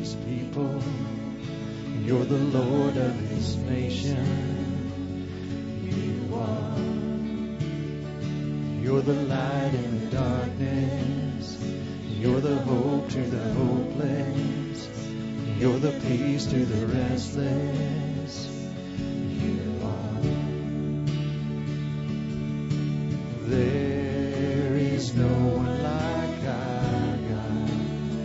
his people. You're the Lord of his nation. You are. You're the light in the darkness. You're the hope to the hopeless. You're the peace to the restless. You are. There is no one like our God.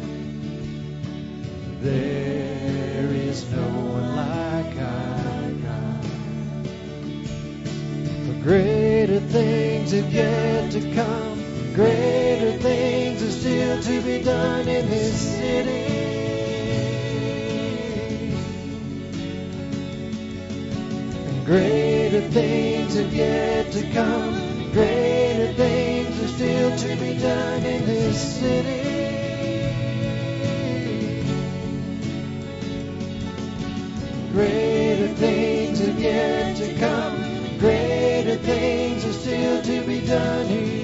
There is no one like our God. For greater things have yet to come. Greater things are still to be done in this city. And greater things have yet to come. Greater things are still to be done in this city. Greater things have yet to come. Greater things are still to be done here.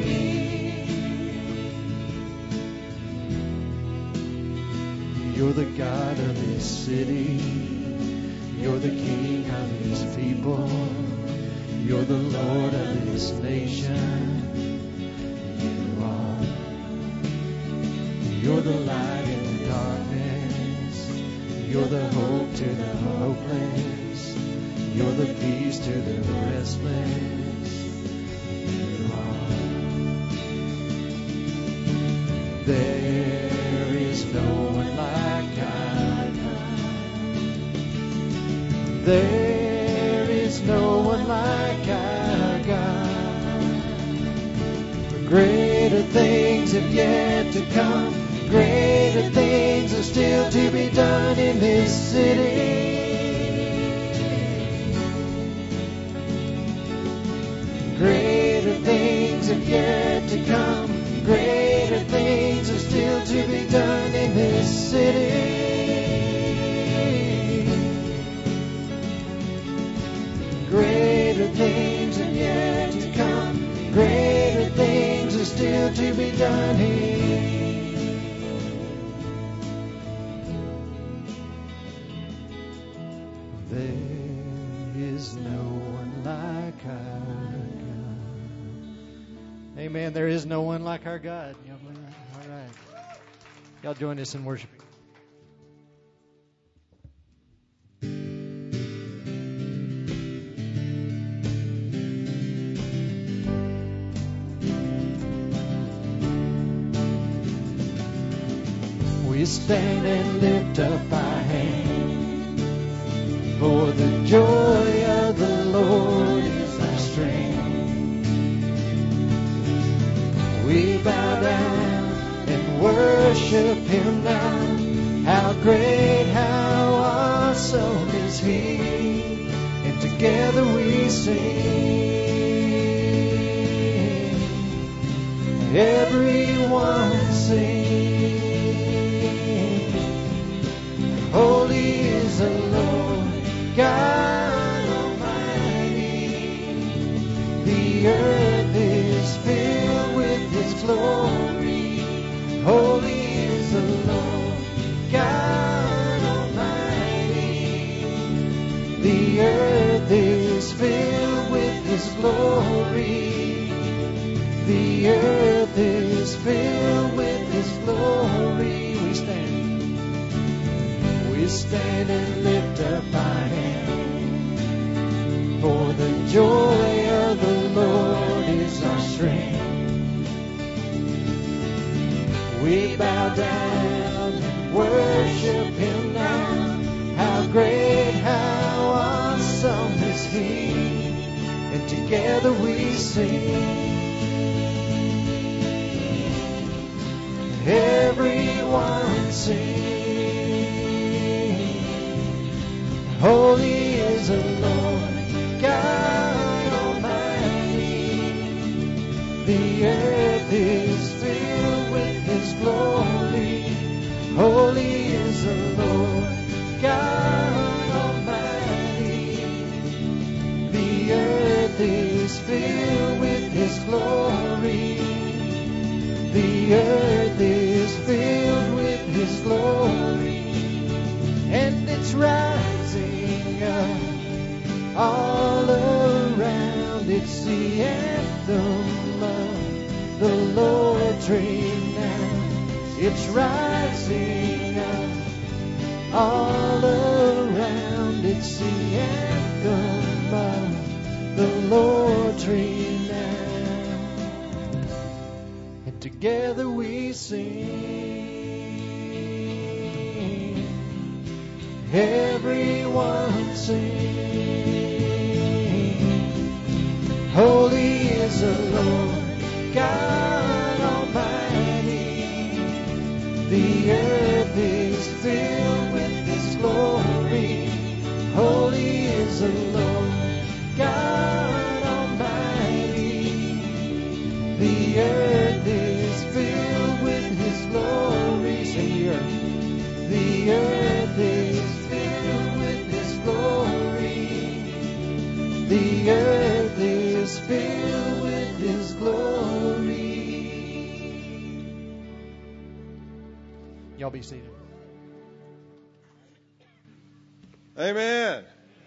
You're the God of this city. You're the King of his people. You're the Lord of this nation. You are. You're the light in the darkness. You're the hope to the hopeless. You're the peace to the restless. You are. There is no one like our God. There is no one like our God. For greater things have yet to come. Greater things are still to be done in this city. Greater things have yet to come. Greater things are still to be done in this city. Greater things have yet to come. Greater things are still to be done here. Amen. There is no one like our God. Y'all believe that? All right. Y'all join us in worship. We stand and lift up our hands, for the joy of the Lord is our strength. We bow down and worship him now. How great, how awesome is he. And together we sing. Everyone sing. Holy is the Lord God Almighty. The earth is filled with his glory. Holy is the Lord God Almighty. The earth is filled with his glory. The earth is filled with his glory. We stand and lift up our hands, for the joy of the Lord is our strength. We bow down and worship him now. How great, how awesome is he. And together we sing. Everyone sing. Holy is the Lord God Almighty. The earth is filled with his glory. Holy is the Lord God Almighty. The earth is filled with his glory. The earth is filled with his glory. It's rising up all around. It's the anthem of the Lord's renown. It's rising up all around. It's the anthem of the Lord's renown. And together we sing. Everyone sing. Holy is the Lord God Almighty. The earth is filled with His glory. Holy is the Lord God Almighty. The earth is filled with His glory. Say the earth. The earth is filled with His glory. The earth is filled with His glory. Y'all be seated. Amen.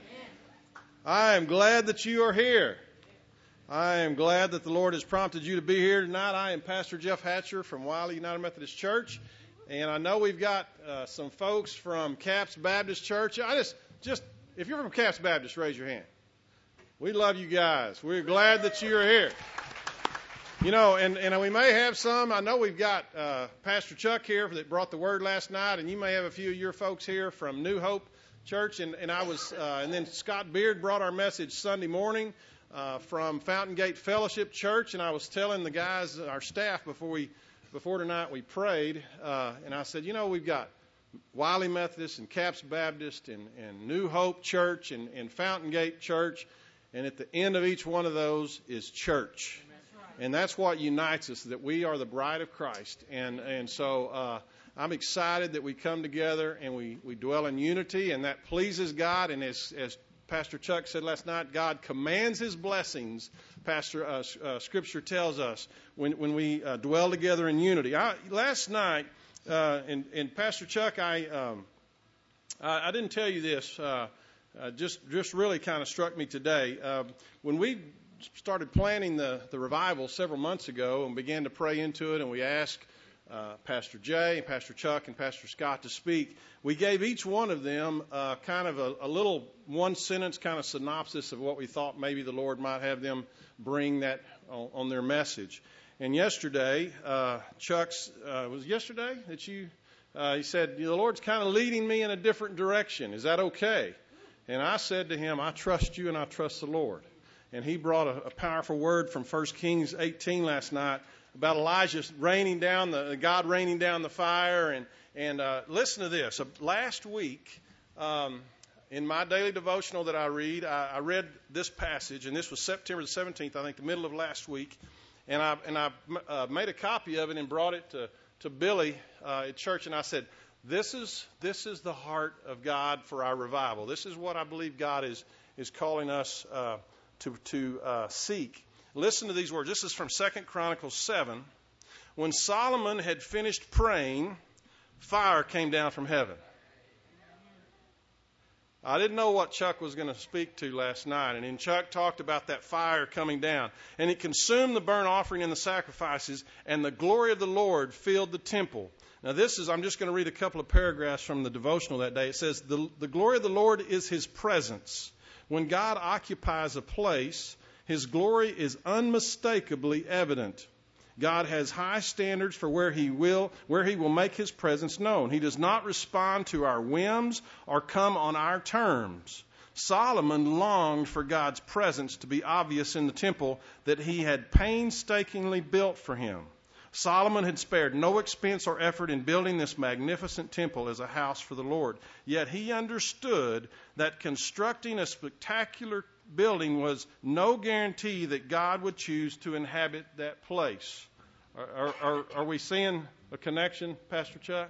I am glad that you are here. I am glad that the Lord has prompted you to be here tonight. I am Pastor Jeff Hatcher from Wiley United Methodist Church, and I know we've got some folks from Capps Baptist Church. Just if you're from Capps Baptist, raise your hand. We love you guys. We're glad that you're here. You know, and we may have some. I know we've got Pastor Chuck here that brought the word last night, and you may have a few of your folks here from New Hope Church, and then Scott Beard brought our message Sunday morning from Fountain Gate Fellowship Church, and I was telling the guys, our staff, before tonight we prayed, and I said, you know, we've got Wiley Methodist and Capps Baptist and New Hope Church and Fountain Gate Church, and at the end of each one of those is church. And that's what unites us, that we are the bride of Christ. And so I'm excited that we come together and we dwell in unity, and that pleases God. And as Pastor Chuck said last night, God commands His blessings. Scripture tells us when we dwell together in unity. Last night, and Pastor Chuck, I didn't tell you this. Just really kind of struck me today. When we started planning the revival several months ago and began to pray into it, and we asked Pastor Jay and Pastor Chuck and Pastor Scott to speak, we gave each one of them kind of a little one-sentence kind of synopsis of what we thought maybe the Lord might have them bring that on their message. And yesterday, Chuck's, was it yesterday that you, he said, the Lord's kind of leading me in a different direction. Is that okay? And I said to him, I trust you and I trust the Lord. And he brought a powerful word from 1 Kings 18 last night about Elijah raining down God raining down the fire. And listen to this. Last week, in my daily devotional that I read, I read this passage, and this was September the 17th, I think, the middle of last week. And I made a copy of it and brought it to Billy at church, and I said, This is the heart of God for our revival. This is what I believe God is calling us to seek. Listen to these words. This is from 2 Chronicles 7. When Solomon had finished praying, fire came down from heaven. I didn't know what Chuck was going to speak to last night, and then Chuck talked about that fire coming down, and it consumed the burnt offering and the sacrifices, and the glory of the Lord filled the temple. Now I'm just going to read a couple of paragraphs from the devotional that day. It says, the glory of the Lord is His presence. When God occupies a place, His glory is unmistakably evident. God has high standards for where He will make His presence known. He does not respond to our whims or come on our terms. Solomon longed for God's presence to be obvious in the temple that he had painstakingly built for him. Solomon had spared no expense or effort in building this magnificent temple as a house for the Lord. Yet he understood that constructing a spectacular building was no guarantee that God would choose to inhabit that place. Are we seeing a connection, Pastor Chuck?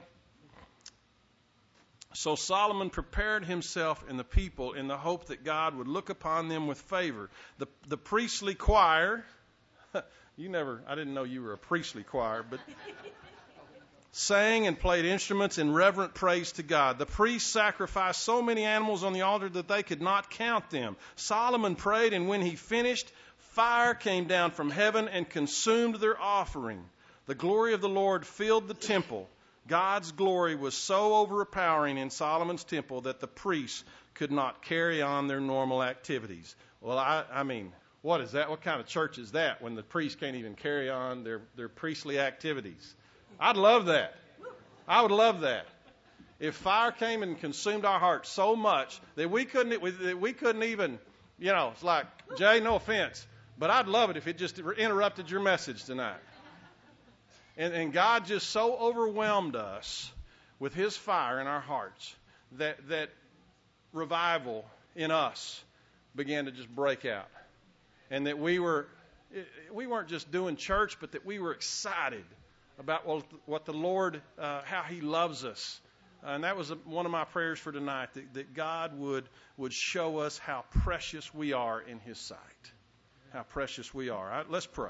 So Solomon prepared himself and the people in the hope that God would look upon them with favor. The priestly choir, I didn't know you were a priestly choir, but sang and played instruments in reverent praise to God. The priests sacrificed so many animals on the altar that they could not count them. Solomon prayed, and when he finished, fire came down from heaven and consumed their offering. The glory of the Lord filled the temple. God's glory was so overpowering in Solomon's temple that the priests could not carry on their normal activities. Well, I mean, what is that? What kind of church is that when the priests can't even carry on their priestly activities? I'd love that. I would love that. If fire came and consumed our hearts so much that we couldn't even, it's like, Jay, no offense, but I'd love it if it just interrupted your message tonight. And God just so overwhelmed us with His fire in our hearts that revival in us began to just break out. And that we weren't just doing church, but that we were excited about what the Lord, how He loves us. And that was one of my prayers for tonight, that God would show us how precious we are in His sight. How precious we are. All right, let's pray.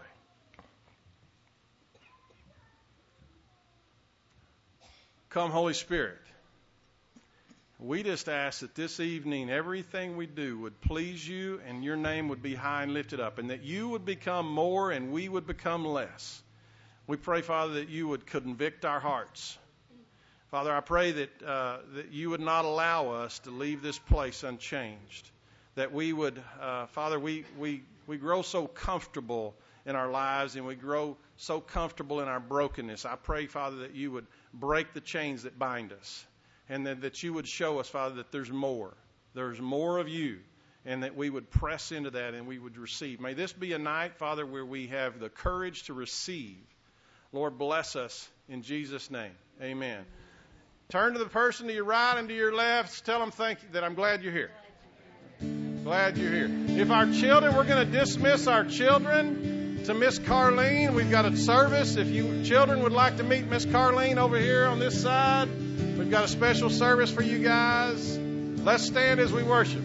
Come, Holy Spirit. We just ask that this evening everything we do would please You and Your name would be high and lifted up, and that You would become more and we would become less. We pray, Father, that You would convict our hearts. Father, I pray that You would not allow us to leave this place unchanged. That we would, Father, we grow so comfortable in our lives and we grow so comfortable in our brokenness. I pray, Father, that You would break the chains that bind us. And that You would show us, Father, that there's more. There's more of You. And that we would press into that and we would receive. May this be a night, Father, where we have the courage to receive. Lord, bless us in Jesus' name. Amen. Turn to the person to your right and to your left. Tell them thank you, that I'm glad you're here. Glad you're here. If our children, we're going to dismiss our children to Miss Carlene. We've got a service. If you children would like to meet Miss Carlene over here on this side, we've got a special service for you guys. Let's stand as we worship.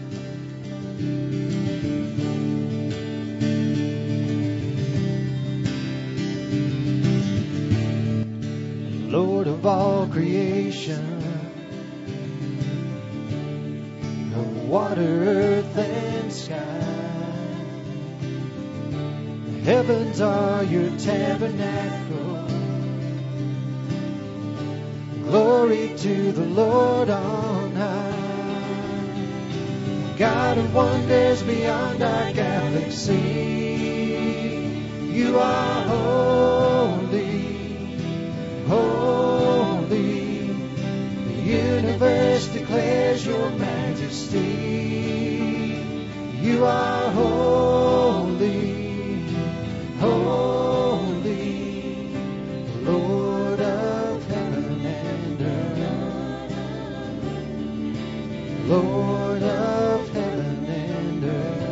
Lord of all creation, of water, earth, and sky. The heavens are Your tabernacle. Glory to the Lord on high. God of wonders beyond our galaxy. You are holy. Holy, the universe declares Your majesty. You are holy, holy, Lord of heaven and earth. Lord of heaven and earth.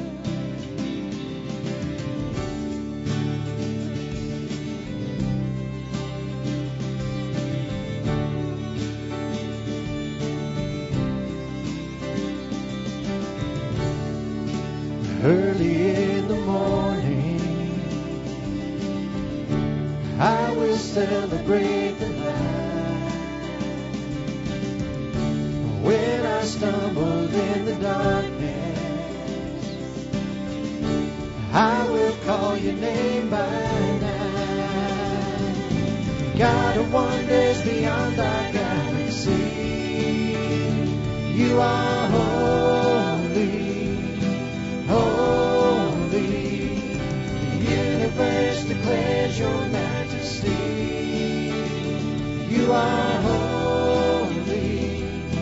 Early in the morning, I will celebrate the light. When I stumbled in the darkness, I will call Your name by night. God of wonders beyond our galaxy, You are holy. Holy, the universe declares Your majesty. You are holy,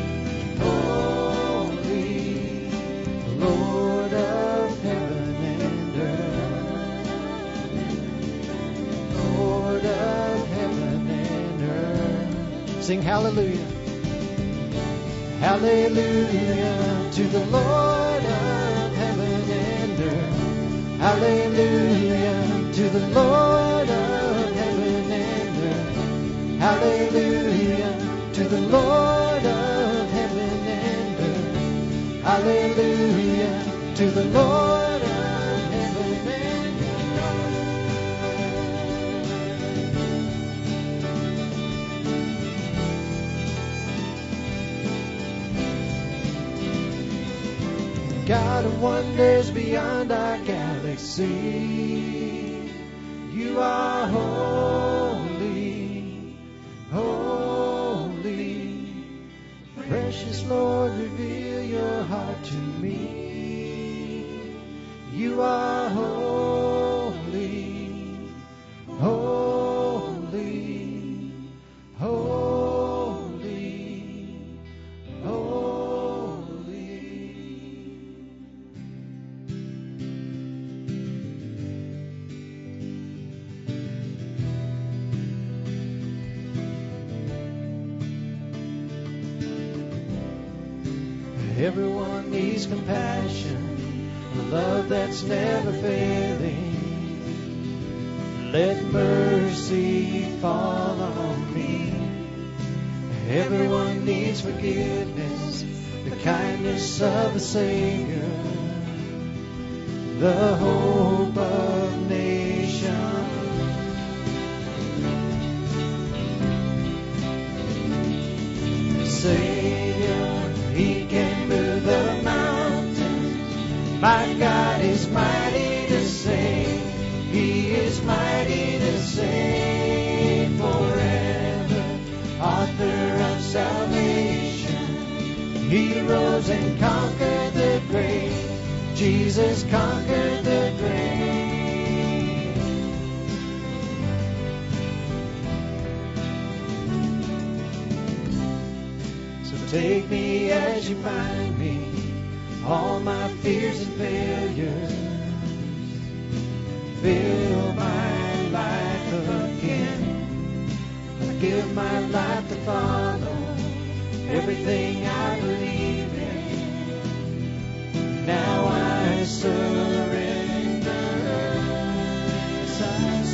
holy, Lord of heaven and earth. Lord of heaven and earth. Sing hallelujah. Hallelujah to the Lord of heaven and earth. Hallelujah to the Lord of heaven and earth. Hallelujah to the Lord of heaven and earth. Hallelujah to the Lord of heaven and earth. God of wonders beyond our galaxy. You are holy, holy. Precious Lord, reveal your heart to me. You are holy, holy, holy, holy. Everyone needs compassion, a love that's never failing. Let mercy fall on me. Everyone needs forgiveness, the kindness of the Savior, the hope of nations. Savior, He can move the mountains. My God is mighty to save. He is mighty to save forever. Author of salvation. He rose and conquered the grave. Jesus conquered the grave. So take me as you find me, all my fears and failures. Fill my life again. I give my life to follow everything I believe in. Now I surrender. Yes, I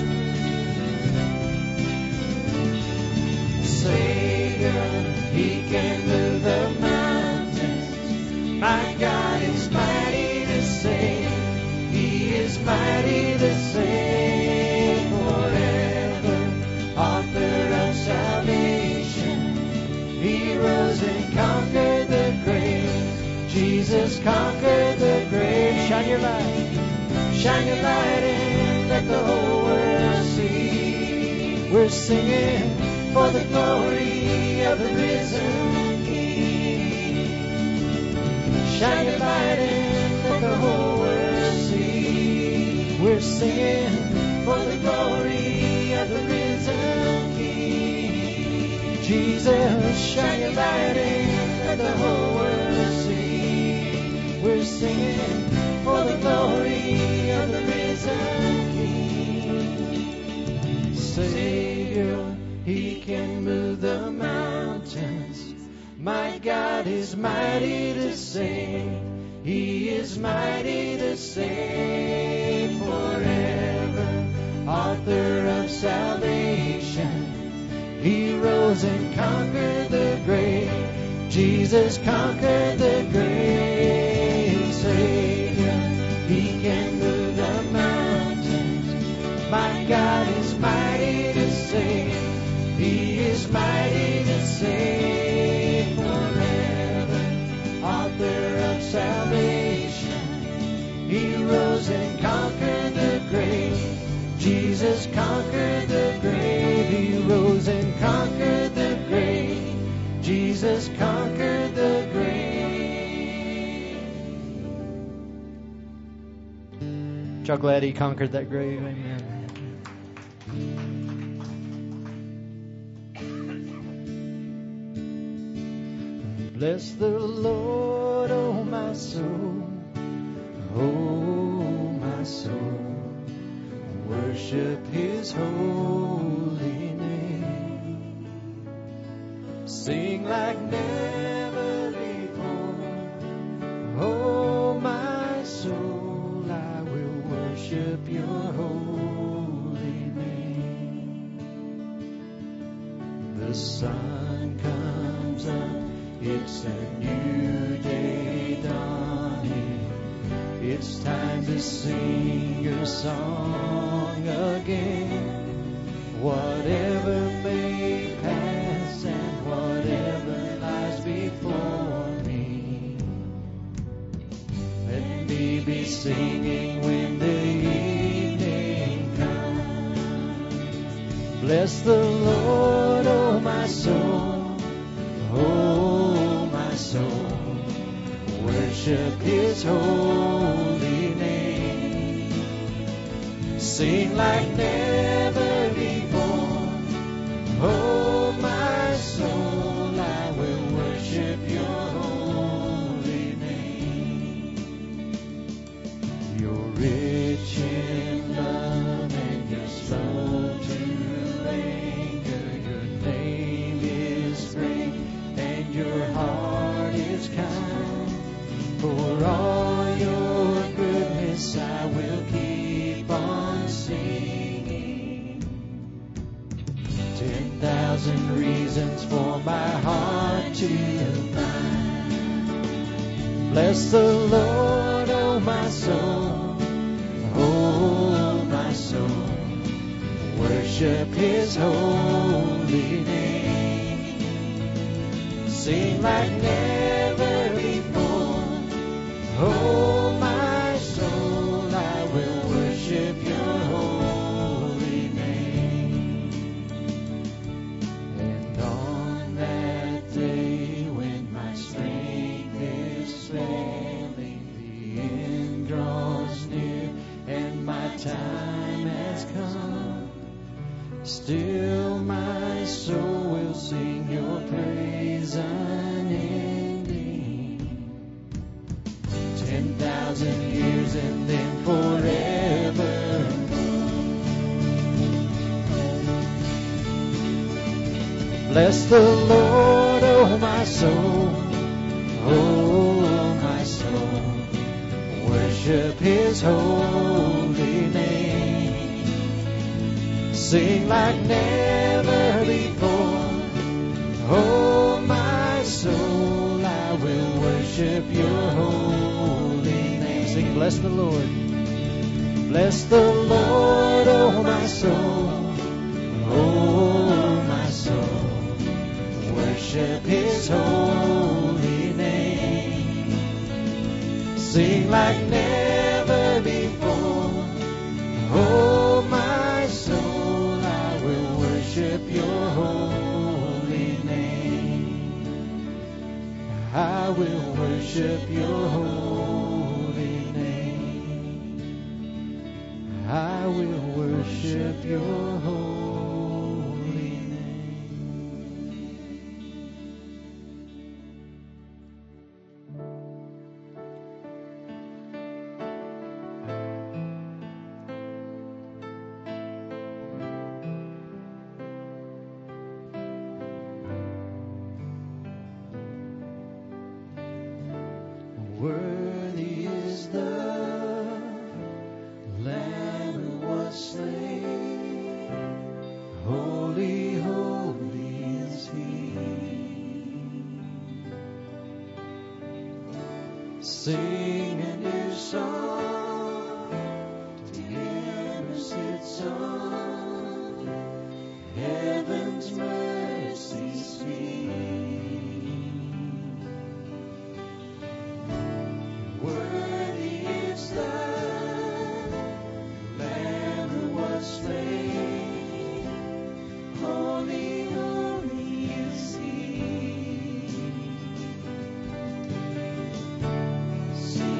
surrender. Savior, He can move the mountains. My God is mighty to save. He is mighty to save forever. Author of salvation. He rose and conquered the grave. Jesus conquered the grave. Shine your light. Shine your light and let the whole world see. We're singing for the glory of the risen King. Shine your light and let the whole world see. We're singing for the glory of the risen King. Jesus, shine your light and let the whole world see. We're singing for the glory of the risen King. Savior, He can move the mountains. My God is mighty to save. He is mighty to save forever. Author of salvation. He rose and conquered the grave. Jesus conquered the grave. Savior, He can move the mountains. My God is mighty to save. He is mighty to save forever. Author of salvation. He rose and conquered the grave. Jesus conquered the grave. He rose and conquered the grave. Jesus conquered the grave. Y'all glad He conquered that grave? Amen. Bless the Lord, oh my soul, oh my soul. Worship His holy name. Sing like never before. Oh my soul, I will worship Your holy name. The sun comes up, it's a new day dawning. It's time to sing Your song again. Whatever may pass and whatever lies before me, singing when the evening comes. Bless the Lord, oh my soul, oh my soul. Worship His holy name. Sing like never before, oh my soul, I will worship Your holy name. You're rich in love and You're slow to anger. Your name is great and Your heart is kind. For all Your goodness I will keep on singing. 10,000 reasons for my heart to find. Bless the Lord, oh my soul, oh my soul. Worship His holy name. Sing like never before, oh my soul, I will worship Your holy name. And on that day when my strength is failing, the end draws near and my time has come, still my soul will sing Your praise unending. 10,000 years and then forever. Bless the Lord, oh my soul, oh my soul. Worship His holy name. Sing like never before, oh my soul, I will worship Your holy name. Sing, bless the Lord. Bless the Lord, oh my soul, oh my soul. Worship His holy name. Sing like never before, oh my soul, I will worship Your holy name. I will worship Your holy name. I will worship Your holy name. Worthy is the Lamb who was slain. Holy, holy is He. Sing a new song to Him who sits on heaven's mercy seat. Worthy is the Lamb who was slain. Holy, holy is He. Sing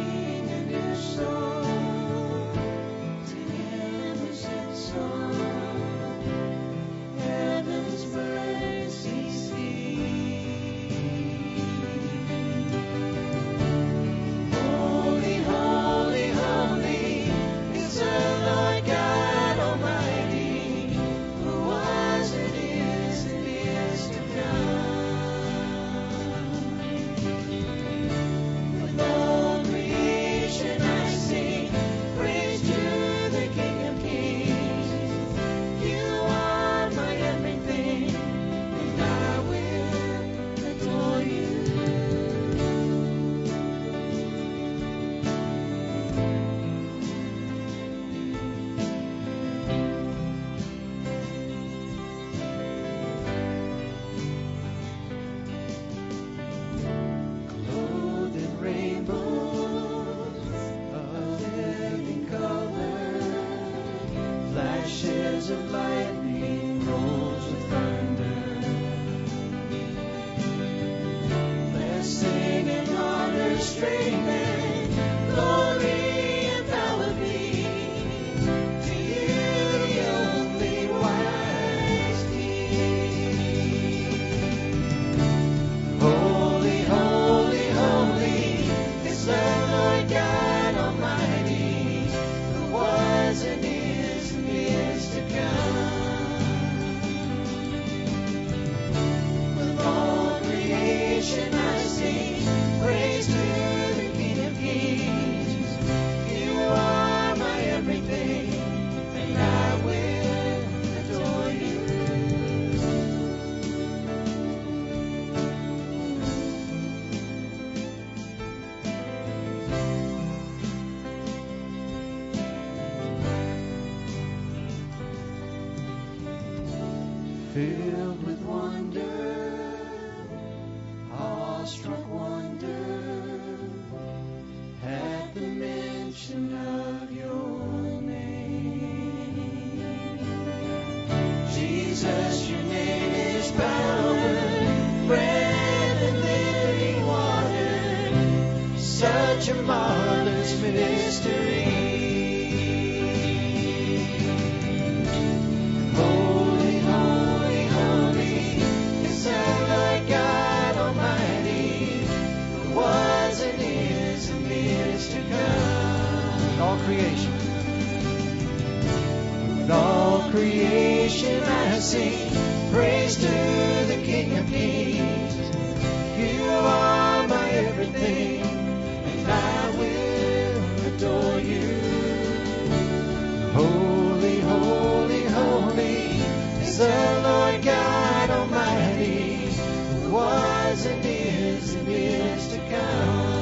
sing praise to the King of Kings. You are my everything, and I will adore you. Filled with wonder, awestruck wonder, at the mention of your name. Jesus, your name is power, bread and living water, such a marvelous mystery. Holy, holy, holy is the Lord God Almighty, who was and is to come. With all creation, with all creation I sing praise to the King of Kings. You are my everything, and I will adore you. Holy, holy, holy is the Lord God Almighty, who was and is to come.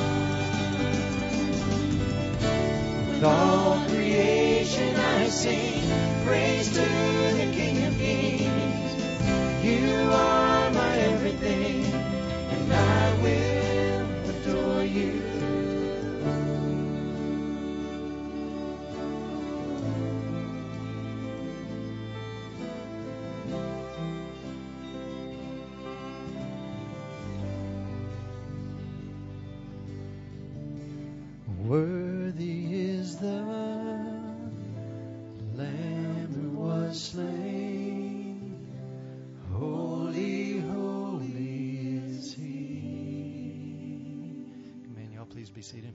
With all creation I sing praise to the King of Kings. You are my everything, and I will adore you. Worthy is the Lamb who was slain. Holy, holy is He. Amen. Y'all please be seated.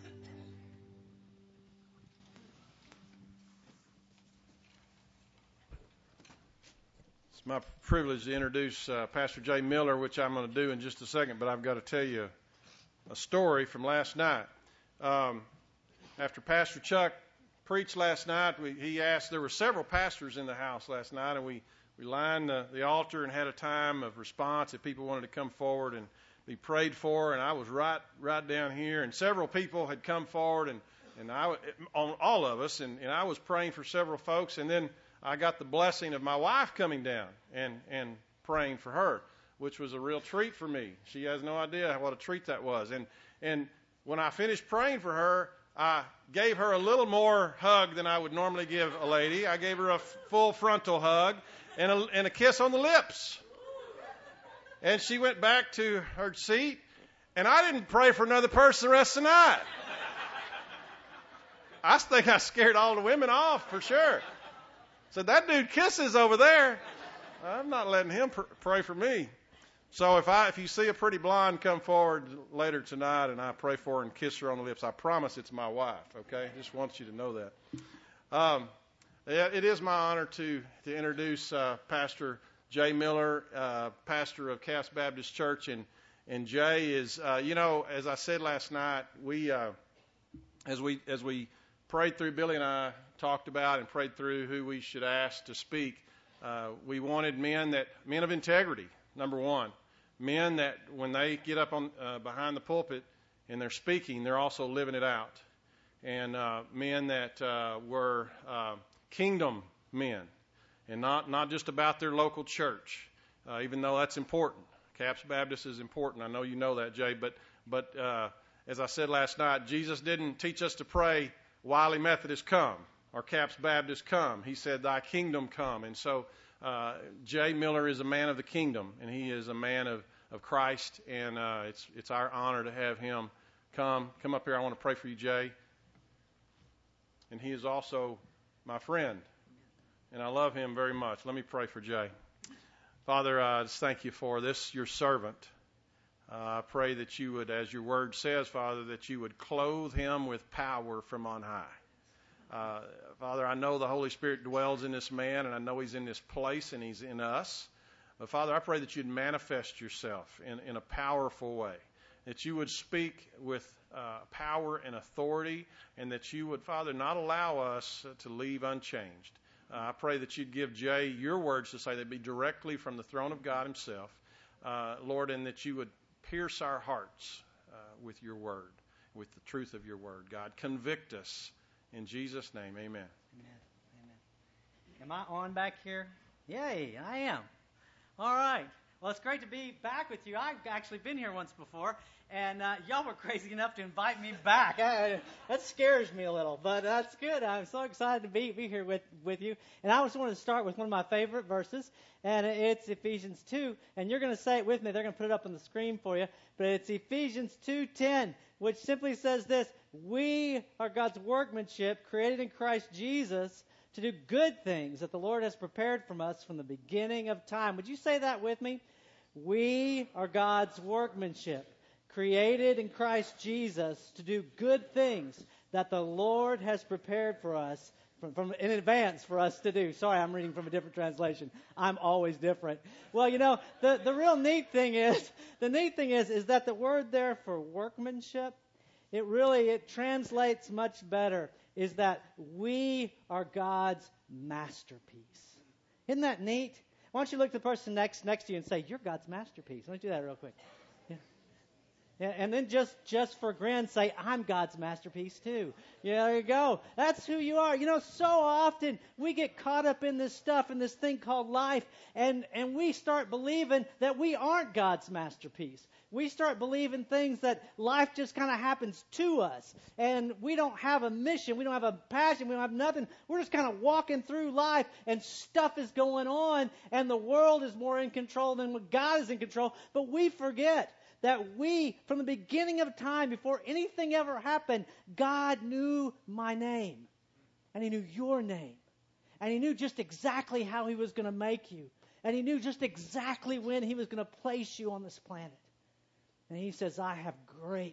It's my privilege to introduce Pastor Jay Miller, which I'm going to do in just a second, but I've got to tell you a story from last night. After Pastor Chuck preached last night, he asked, there were several pastors in the house last night, and we lined the altar and had a time of response if people wanted to come forward and be prayed for, and I was right down here, and several people had come forward, and I, on all of us, and I was praying for several folks, and then I got the blessing of my wife coming down and praying for her, which was a real treat for me. She has no idea what a treat that was. And when I finished praying for her, I gave her a little more hug than I would normally give a lady. I gave her a full frontal hug and a kiss on the lips. And she went back to her seat, and I didn't pray for another person the rest of the night. I think I scared all the women off for sure. So that dude kisses over there. I'm not letting him pray for me. So if you see a pretty blonde come forward later tonight and I pray for her and kiss her on the lips, I promise it's my wife, okay? Just want you to know that. It is my honor to introduce Pastor Jay Miller, pastor of Cass Baptist Church. And Jay is, as I said last night, as we prayed through, Billy and I talked about and prayed through who we should ask to speak. We wanted men of integrity, number one. Men that when they get up on behind the pulpit and they're speaking, they're also living it out. And men that were kingdom men and not just about their local church, even though that's important. Cass Baptist is important. I know you know that, Jay. But as I said last night, Jesus didn't teach us to pray, Wiley Methodist come, or Cass Baptist come. He said, thy kingdom come. And so Jay Miller is a man of the kingdom, and he is a man of Christ, and it's our honor to have him come up here. I want to pray for you, Jay. And he is also my friend, and I love him very much. Let me pray for Jay. Father, I just thank you for this, your servant. I pray that you would, as your word says, Father, that you would clothe him with power from on high. Father, I know the Holy Spirit dwells in this man, and I know he's in this place, and he's in us. But Father, I pray that you'd manifest yourself in a powerful way, that you would speak with power and authority, and that you would, Father, not allow us to leave unchanged. I pray that you'd give Jay your words to say. They'd be directly from the throne of God himself, Lord, and that you would pierce our hearts with your word, with the truth of your word. God, convict us. In Jesus' name, amen. Amen. Amen. Am I on back here? Yay, I am. All right. Well, it's great to be back with you. I've actually been here once before, and y'all were crazy enough to invite me back. That scares me a little, but that's good. I'm so excited to be here with you. And I just wanted to start with one of my favorite verses, and it's Ephesians 2. And you're going to say it with me. They're going to put it up on the screen for you. But it's Ephesians 2:10, which simply says this: we are God's workmanship, created in Christ Jesus, to do good things that the Lord has prepared from us from the beginning of time. Would you say that with me? We are God's workmanship, created in Christ Jesus to do good things that the Lord has prepared for us from in advance for us to do. Sorry, I'm reading from a different translation. I'm always different. Well, you know, the real neat thing is that the word there for workmanship, it translates much better, is that we are God's masterpiece. Isn't that neat? Why don't you look at the person next to you and say, you're God's masterpiece. Let me do that real quick. Yeah, and then just for grin, say, I'm God's masterpiece too. Yeah, there you go. That's who you are. You know, so often we get caught up in this stuff, in this thing called life, and we start believing that we aren't God's masterpiece. We start believing things that life just kind of happens to us, and we don't have a mission, we don't have a passion, we don't have nothing. We're just kind of walking through life, and stuff is going on, and the world is more in control than what God is in control. But we forget that we, from the beginning of time, before anything ever happened, God knew my name, and He knew your name, and He knew just exactly how He was going to make you, and He knew just exactly when He was going to place you on this planet. And He says, I have great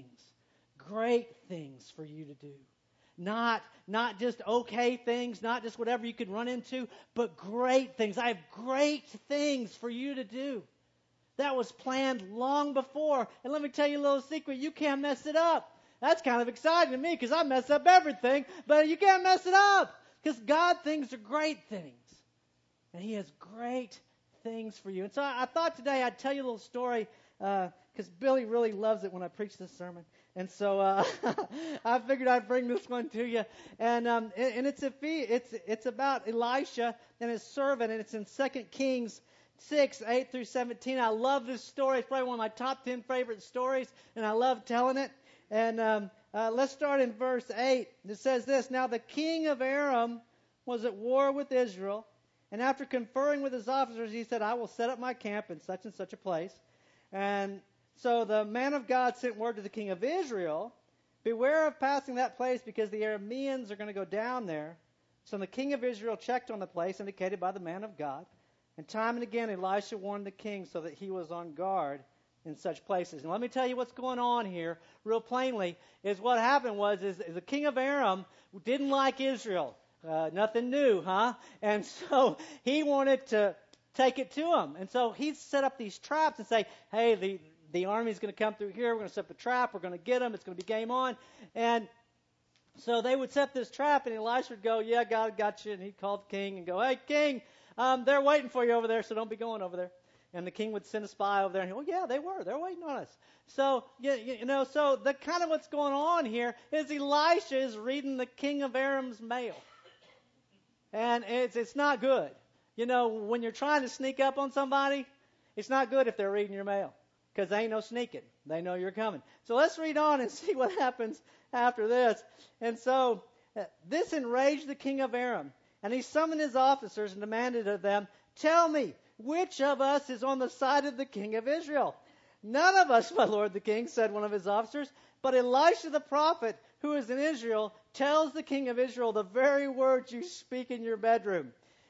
things for you to do. Not just okay things, not just whatever you could run into, but great things. I have great things for you to do. That was planned long before. And let me tell you a little secret. You can't mess it up. That's kind of exciting to me because I mess up everything. But you can't mess it up because God thinks are great things. And He has great things for you. And so I thought today I'd tell you a little story because Billy really loves it when I preach this sermon. And so I figured I'd bring this one to you. And it's about Elisha and his servant. And it's in 2 Kings 6:8 through 17. I love this story. It's probably one of my top 10 favorite stories, and I love telling it. And let's start in verse 8. It says this: Now the king of Aram was at war with Israel, and after conferring with his officers, he said, I will set up my camp in such and such a place. And so the man of God sent word to the king of Israel, beware of passing that place because the Arameans are going to go down there. So the king of Israel checked on the place indicated by the man of God. And time and again, Elisha warned the king so that he was on guard in such places. And let me tell you what's going on here real plainly, is what happened was the king of Aram didn't like Israel. Nothing new, huh? And so he wanted to take it to him. And so he set up these traps and say, hey, the army's going to come through here. We're going to set up a trap. We're going to get them. It's going to be game on. And so they would set this trap, and Elisha would go, yeah, God got you. And he'd call the king and go, hey, king, they're waiting for you over there, so don't be going over there. And the king would send a spy over there, and he, oh yeah, they were. They're waiting on us. So so the kind of what's going on here is Elisha is reading the king of Aram's mail, and it's not good. You know, when you're trying to sneak up on somebody, it's not good if they're reading your mail because they ain't no sneaking. They know you're coming. So let's read on and see what happens after this. And so this enraged the king of Aram. And he summoned his officers and demanded of them, tell me, which of us is on the side of the king of Israel? None of us, my lord the king, said one of his officers. But Elisha the prophet, who is in Israel, tells the king of Israel the very words you speak in your bedroom.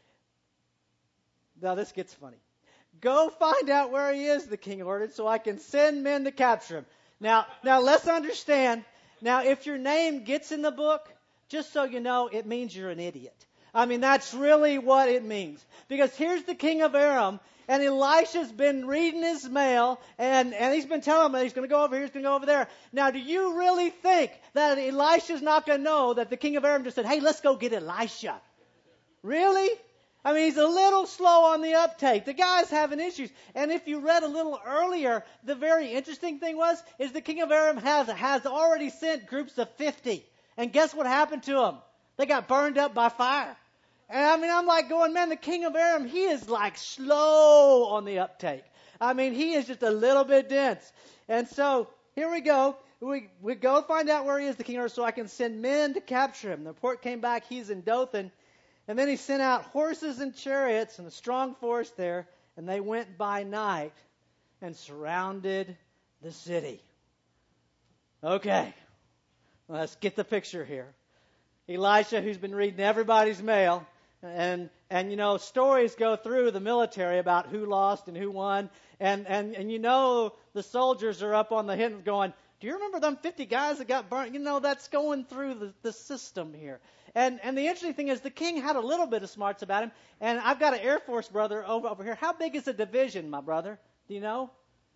Now this gets funny. Go find out where he is, the king ordered, so I can send men to capture him. Now let's understand. Now, if your name gets in the book, just so you know, it means you're an idiot. I mean, that's really what it means. Because here's the king of Aram, and Elisha's been reading his mail, and he's been telling him he's going to go over here, he's going to go over there. Now, do you really think that Elisha's not going to know that the king of Aram just said, hey, let's go get Elisha? Really? I mean, he's a little slow on the uptake. The guy's having issues. And if you read a little earlier, the very interesting thing is the king of Aram has already sent groups of 50. And guess what happened to them? They got burned up by fire. And I mean, I'm like going, man, the king of Aram, he is like slow on the uptake. I mean, he is just a little bit dense. And so here we go. We go find out where he is, the king of Aram, so I can send men to capture him. The report came back, he's in Dothan. And then he sent out horses and chariots and a strong force there. And they went by night and surrounded the city. Okay, let's get the picture here. Elisha, who's been reading everybody's mail, and you know, stories go through the military about who lost and who won, and you know, the soldiers are up on the hill going, do you remember them 50 guys that got burnt? You know, that's going through the system here. And the interesting thing is the king had a little bit of smarts about him, and I've got an Air Force brother over here. How big is a division, my brother? Do you know?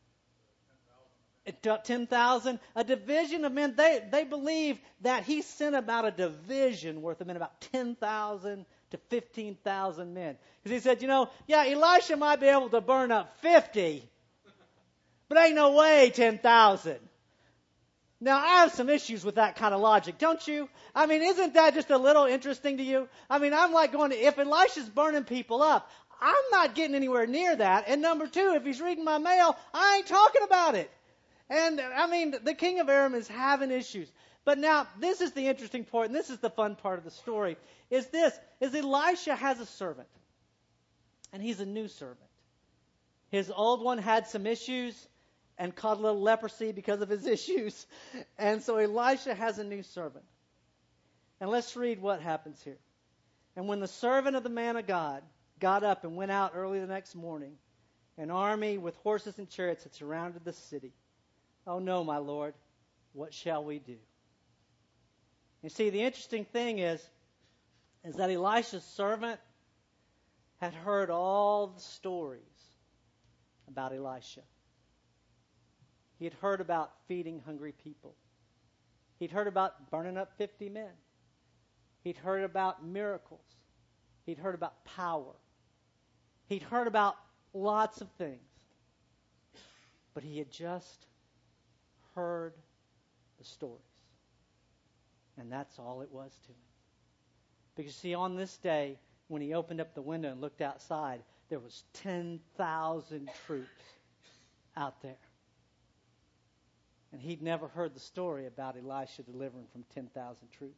10,000. A division of men, they believe that he sent about a division worth of men, about 10,000 to 15,000 men. Because he said, you know, yeah, Elisha might be able to burn up 50, but ain't no way 10,000. Now, I have some issues with that kind of logic, don't you? I mean, isn't that just a little interesting to you? I mean, I'm like going, if Elisha's burning people up, I'm not getting anywhere near that. And number two, if he's reading my mail, I ain't talking about it. And, I mean, the king of Aram is having issues. But now, this is the interesting part, and this is the fun part of the story, is Elisha has a servant, and he's a new servant. His old one had some issues and caught a little leprosy because of his issues. And so Elisha has a new servant. And let's read what happens here. And when the servant of the man of God got up and went out early the next morning, an army with horses and chariots had surrounded the city. Oh no, my Lord, what shall we do? You see, the interesting thing is that Elisha's servant had heard all the stories about Elisha. He had heard about feeding hungry people. He'd heard about burning up 50 men. He'd heard about miracles. He'd heard about power. He'd heard about lots of things. But he had just heard the stories. And that's all it was to him. Because, see, on this day, when he opened up the window and looked outside, there was 10,000 troops out there. And he'd never heard the story about Elisha delivering from 10,000 troops.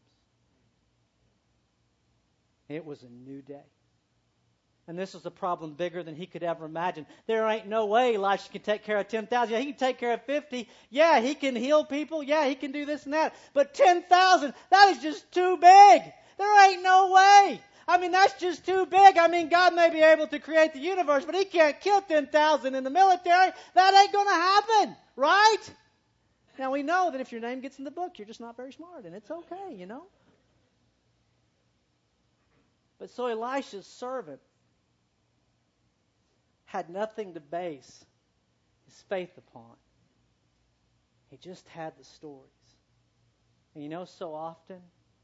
It was a new day. And this was a problem bigger than he could ever imagine. There ain't no way Elisha can take care of 10,000. Yeah, he can take care of 50. Yeah, he can heal people. Yeah, he can do this and that. But 10,000, that is just too big. There ain't no way. I mean, that's just too big. I mean, God may be able to create the universe, but he can't kill 10,000 in the military. That ain't going to happen, right? Now, we know that if your name gets in the book, you're just not very smart, and it's okay, you know. But so Elisha's servant had nothing to base his faith upon. He just had the stories. And you know, so often,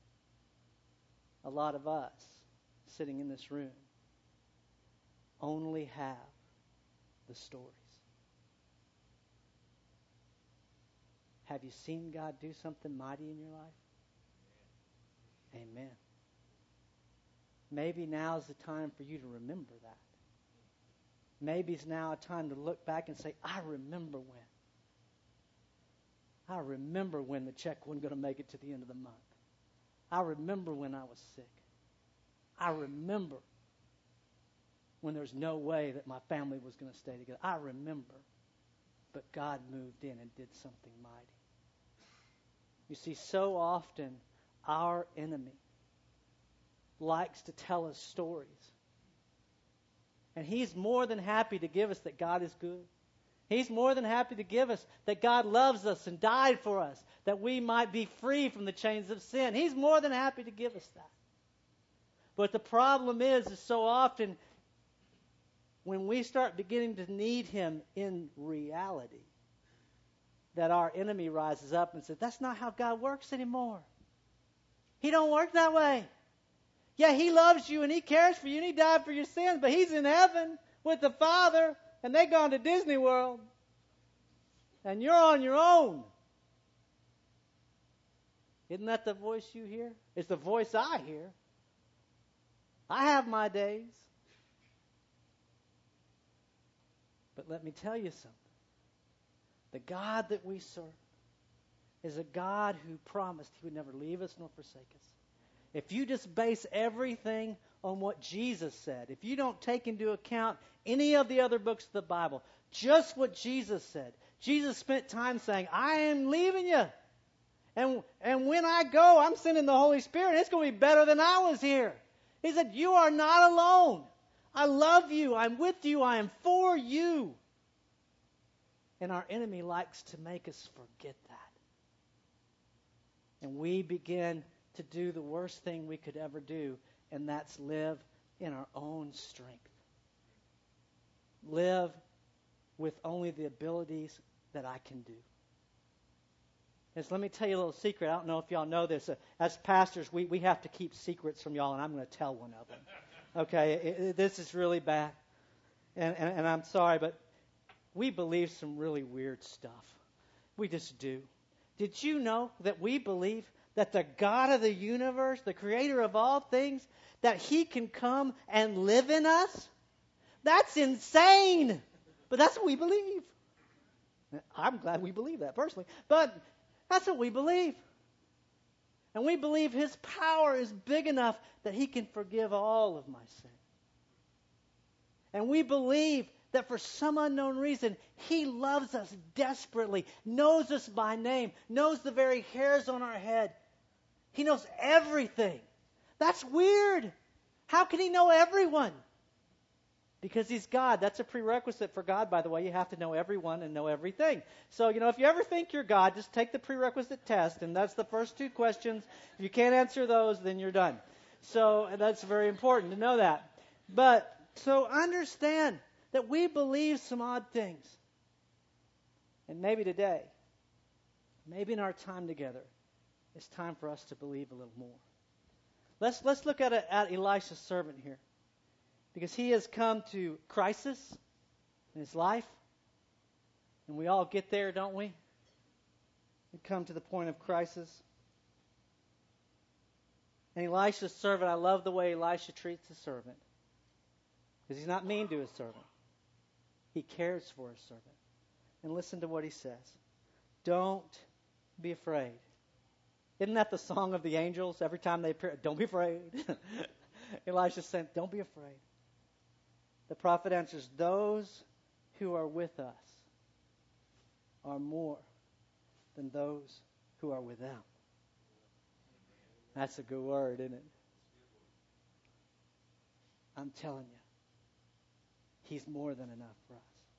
a lot of us sitting in this room only have the stories. Have you seen God do something mighty in your life? Amen. Maybe now's the time for you to remember that. Maybe it's now a time to look back and say, I remember when. I remember when the check wasn't going to make it to the end of the month. I remember when I was sick. I remember when there was no way that my family was going to stay together. I remember. But God moved in and did something mighty. You see, so often our enemy likes to tell us stories. And he's more than happy to give us that God is good. He's more than happy to give us that God loves us and died for us, that we might be free from the chains of sin. He's more than happy to give us that. But the problem is so often when we start beginning to need Him in reality, that our enemy rises up and says, that's not how God works anymore. He don't work that way. Yeah, He loves you and He cares for you and He died for your sins, but He's in heaven with the Father and they've gone to Disney World. And you're on your own. Isn't that the voice you hear? It's the voice I hear. I have my days. But let me tell you something. The God that we serve is a God who promised He would never leave us nor forsake us. If you just base everything on what Jesus said, if you don't take into account any of the other books of the Bible, just what Jesus said. Jesus spent time saying, I am leaving you. And when I go, I'm sending the Holy Spirit. It's going to be better than I was here. He said, you are not alone. I love you. I'm with you. I am for you. And our enemy likes to make us forget that. And we begin to do the worst thing we could ever do, and that's live in our own strength. Live with only the abilities that I can do. And so let me tell you a little secret. I don't know if y'all know this. As pastors, we have to keep secrets from y'all, and I'm going to tell one of them. Okay, this is really bad. And I'm sorry, but we believe some really weird stuff. We just do. Did you know that we believe that the God of the universe, the creator of all things, that He can come and live in us? That's insane. But that's what we believe. I'm glad we believe that personally. But that's what we believe. And we believe His power is big enough that He can forgive all of my sin. And we believe that for some unknown reason, He loves us desperately, knows us by name, knows the very hairs on our head. He knows everything. That's weird. How can He know everyone? Because He's God. That's a prerequisite for God, by the way. You have to know everyone and know everything. So, if you ever think you're God, just take the prerequisite test, and that's the first 2 questions. If you can't answer those, then you're done. So, that's very important to know that. But, so understand that we believe some odd things. And maybe today, maybe in our time together, it's time for us to believe a little more. Let's look at Elisha's servant here. Because he has come to crisis in his life. And we all get there, don't we? We come to the point of crisis. And Elisha's servant, I love the way Elisha treats his servant. Because he's not mean to his servant. He cares for his servant. And listen to what he says. Don't be afraid. Isn't that the song of the angels every time they appear? Don't be afraid. Elisha said, don't be afraid. The prophet answers, those who are with us are more than those who are with them. That's a good word, isn't it? I'm telling you, He's more than enough for us.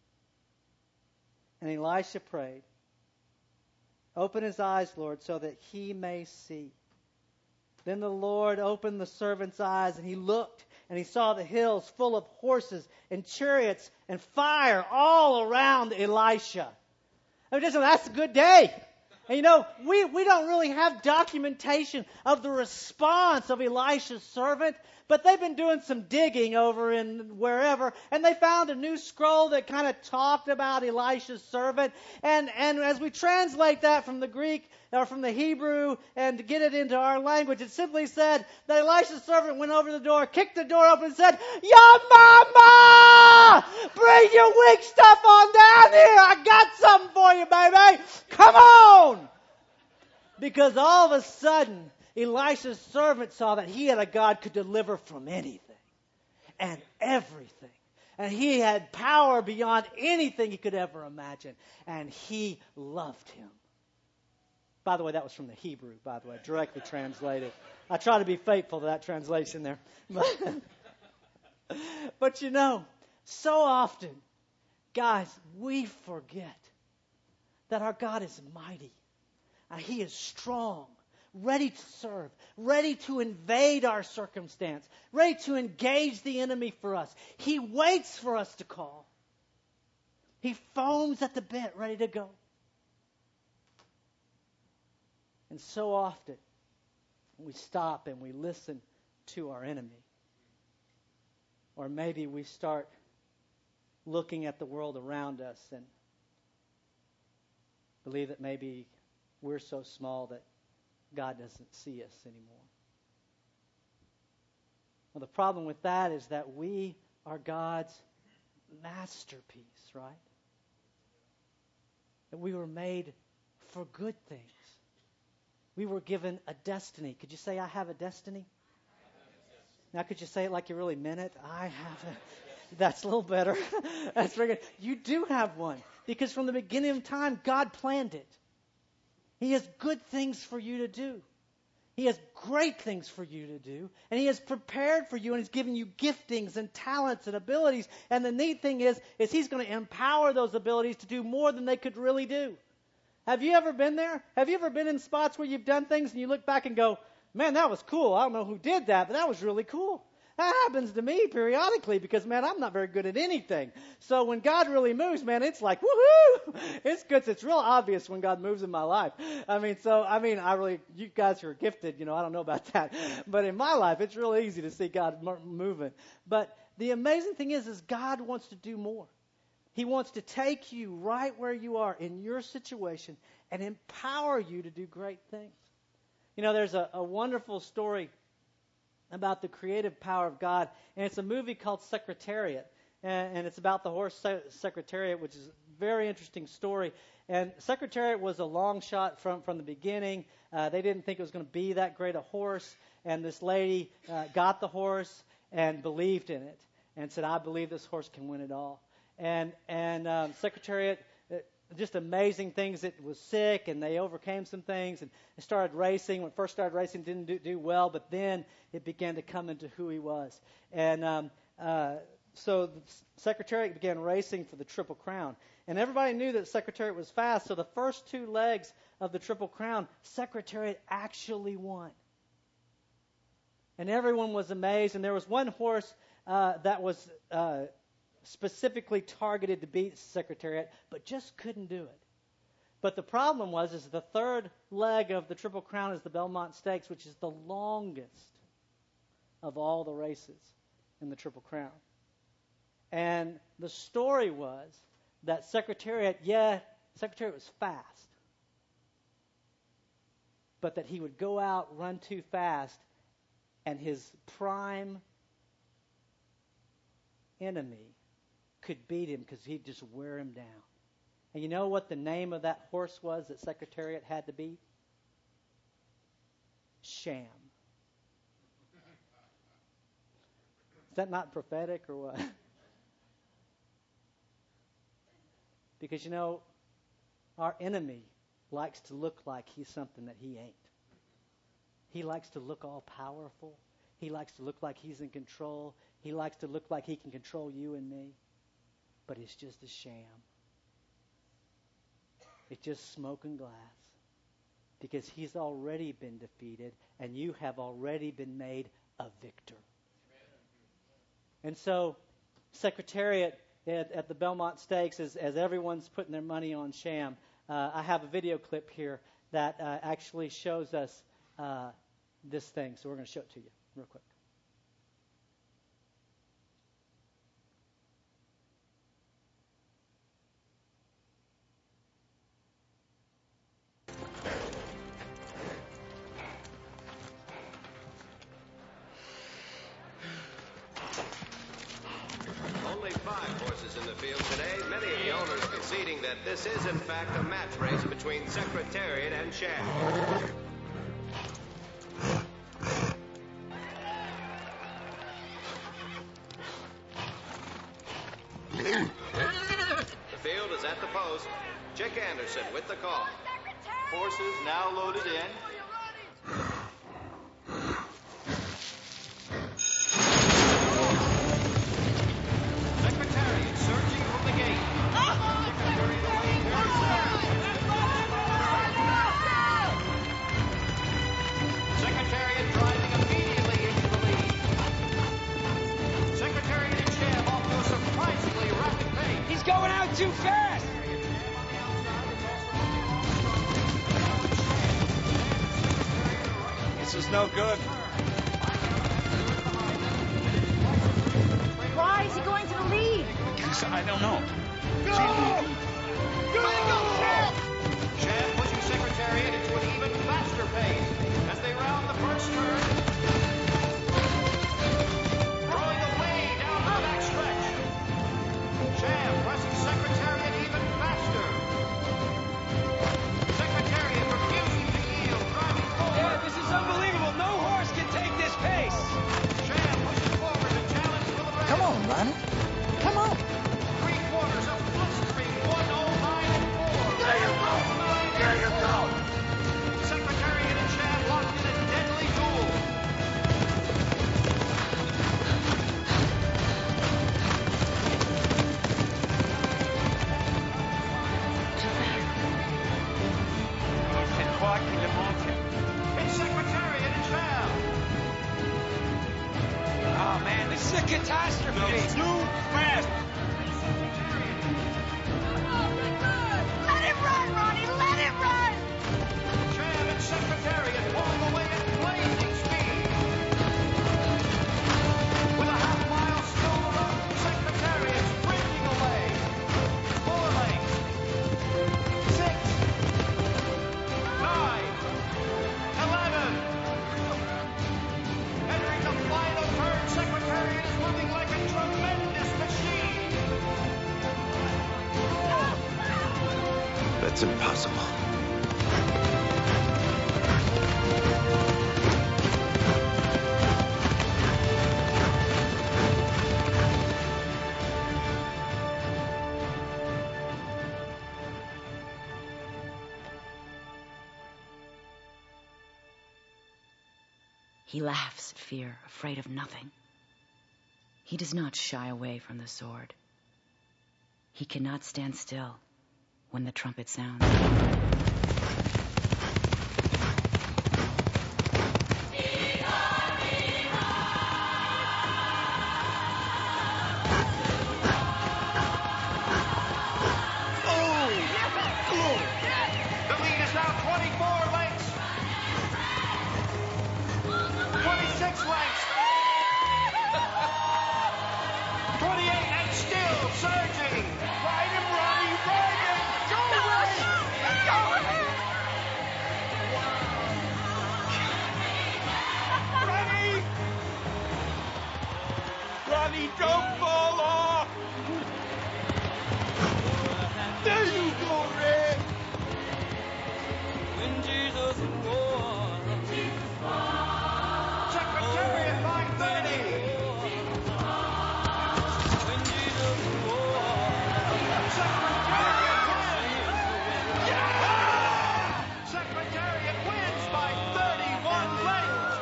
And Elisha prayed, open his eyes, Lord, so that he may see. Then the Lord opened the servant's eyes, and he looked, and he saw the hills full of horses and chariots and fire all around Elisha. That's a good day. And we don't really have documentation of the response of Elisha's servant, but they've been doing some digging over in wherever, and they found a new scroll that kind of talked about Elisha's servant. And as we translate that from the Greek or from the Hebrew and to get it into our language, it simply said that Elisha's servant went over the door, kicked the door open, and said, "Your mama! Bring your weak stuff on down here. I got something for you, baby. Come on!" Because all of a sudden, Elisha's servant saw that he had a God who could deliver from anything and everything. And he had power beyond anything he could ever imagine. And he loved him. By the way, that was from the Hebrew, by the way, directly translated. I try to be faithful to that translation there. But so often, guys, we forget that our God is mighty. And He is strong. ready to serve, ready to invade our circumstance, ready to engage the enemy for us. He waits for us to call. He foams at the bit, ready to go. And so often, we stop and we listen to our enemy. Or maybe we start looking at the world around us and believe that maybe we're so small that God doesn't see us anymore. Well, the problem with that is that we are God's masterpiece, right? That we were made for good things. We were given a destiny. Could you say, I have a destiny? Now, could you say it like you really meant it? I have a... That's a little better. That's very good. You do have one. Because from the beginning of time, God planned it. He has good things for you to do. He has great things for you to do. And He has prepared for you and He's given you giftings and talents and abilities. And the neat thing is He's going to empower those abilities to do more than they could really do. Have you ever been there? Have you ever been in spots where you've done things and you look back and go, man, that was cool. I don't know who did that, but that was really cool. That happens to me periodically because, man, I'm not very good at anything. So when God really moves, man, it's like, woohoo! It's good. It's real obvious when God moves in my life. You guys who are gifted, I don't know about that. But in my life, it's real easy to see God moving. But the amazing thing is God wants to do more. He wants to take you right where you are in your situation and empower you to do great things. There's a wonderful story about the creative power of God, and it's a movie called Secretariat, and it's about the horse Secretariat, which is a very interesting story. And Secretariat was a long shot from the beginning. They didn't think it was going to be that great a horse, and this lady got the horse and believed in it and said, I believe this horse can win it all. And Secretariat, just amazing things. It was sick, and they overcame some things, and it started racing. When it first started racing, it didn't do well, but then it began to come into who he was. And so the Secretariat began racing for the Triple Crown. And everybody knew that Secretariat was fast, so the first two legs of the Triple Crown, Secretariat actually won. And everyone was amazed, and there was one horse that was specifically targeted to beat Secretariat, but just couldn't do it. But the problem was the third leg of the Triple Crown is the Belmont Stakes, which is the longest of all the races in the Triple Crown. And the story was that Secretariat was fast, but that he would go out, run too fast, and his prime enemy could beat him because he'd just wear him down. And you know what the name of that horse was that Secretariat had to beat? Sham. Is that not prophetic or what? Because, our enemy likes to look like he's something that he ain't. He likes to look all powerful. He likes to look like he's in control. He likes to look like he can control you and me. But it's just a sham. It's just smoke and glass. Because he's already been defeated, and you have already been made a victor. And so, Secretariat at the Belmont Stakes, as everyone's putting their money on sham, I have a video clip here that actually shows us this thing. So we're going to show it to you real quick. Only 5 horses in the field today, many of the owners conceding that this is in fact a match race between Secretariat and Sham. The field is at the post. Chick Anderson with the call. Horses now loaded in. Secretariat surging from the gate. Secretariat away here. around too fast. This is no good. Why is he going to the lead? I don't know. Shad pushing Secretariat into an even faster pace as they round the first turn. Drawing away down the back stretch. Shad pressing Secretariat even faster. Secretariat refusing to yield, driving forward. Yeah, this is unbelievable. No horse can take this pace. Shad pushes forward to challenge for the race. Come on, Ronnie. Come on. 3/4 of blistering 1:09.4. There you go. There you go. Secretariat and Shad locked in a deadly duel. C'est toi qui le montre. It's Secretariat and Shad. Oh, man, this is a catastrophe. It's too fast. Let him run, Ronnie! Let him run! Shad and Secretariat pulling away at blazing speed. With a half mile still to run, Secretariat sprinting away. 4 lengths. 6. 9. 11. Entering the final turn, Secretariat is moving like a tremendous machine. That's impossible. He laughs at fear, afraid of nothing. He does not shy away from the sword. He cannot stand still when the trumpet sounds. The lead is now 24 lengths. 26 lengths. 28 and still surging. Ride him, Ronnie, ride him. Go, Ronnie. Go, Ronnie. Ronnie, don't fall off. There you go, Red. Secretariat by 30. Secretariat wins by 31 lengths.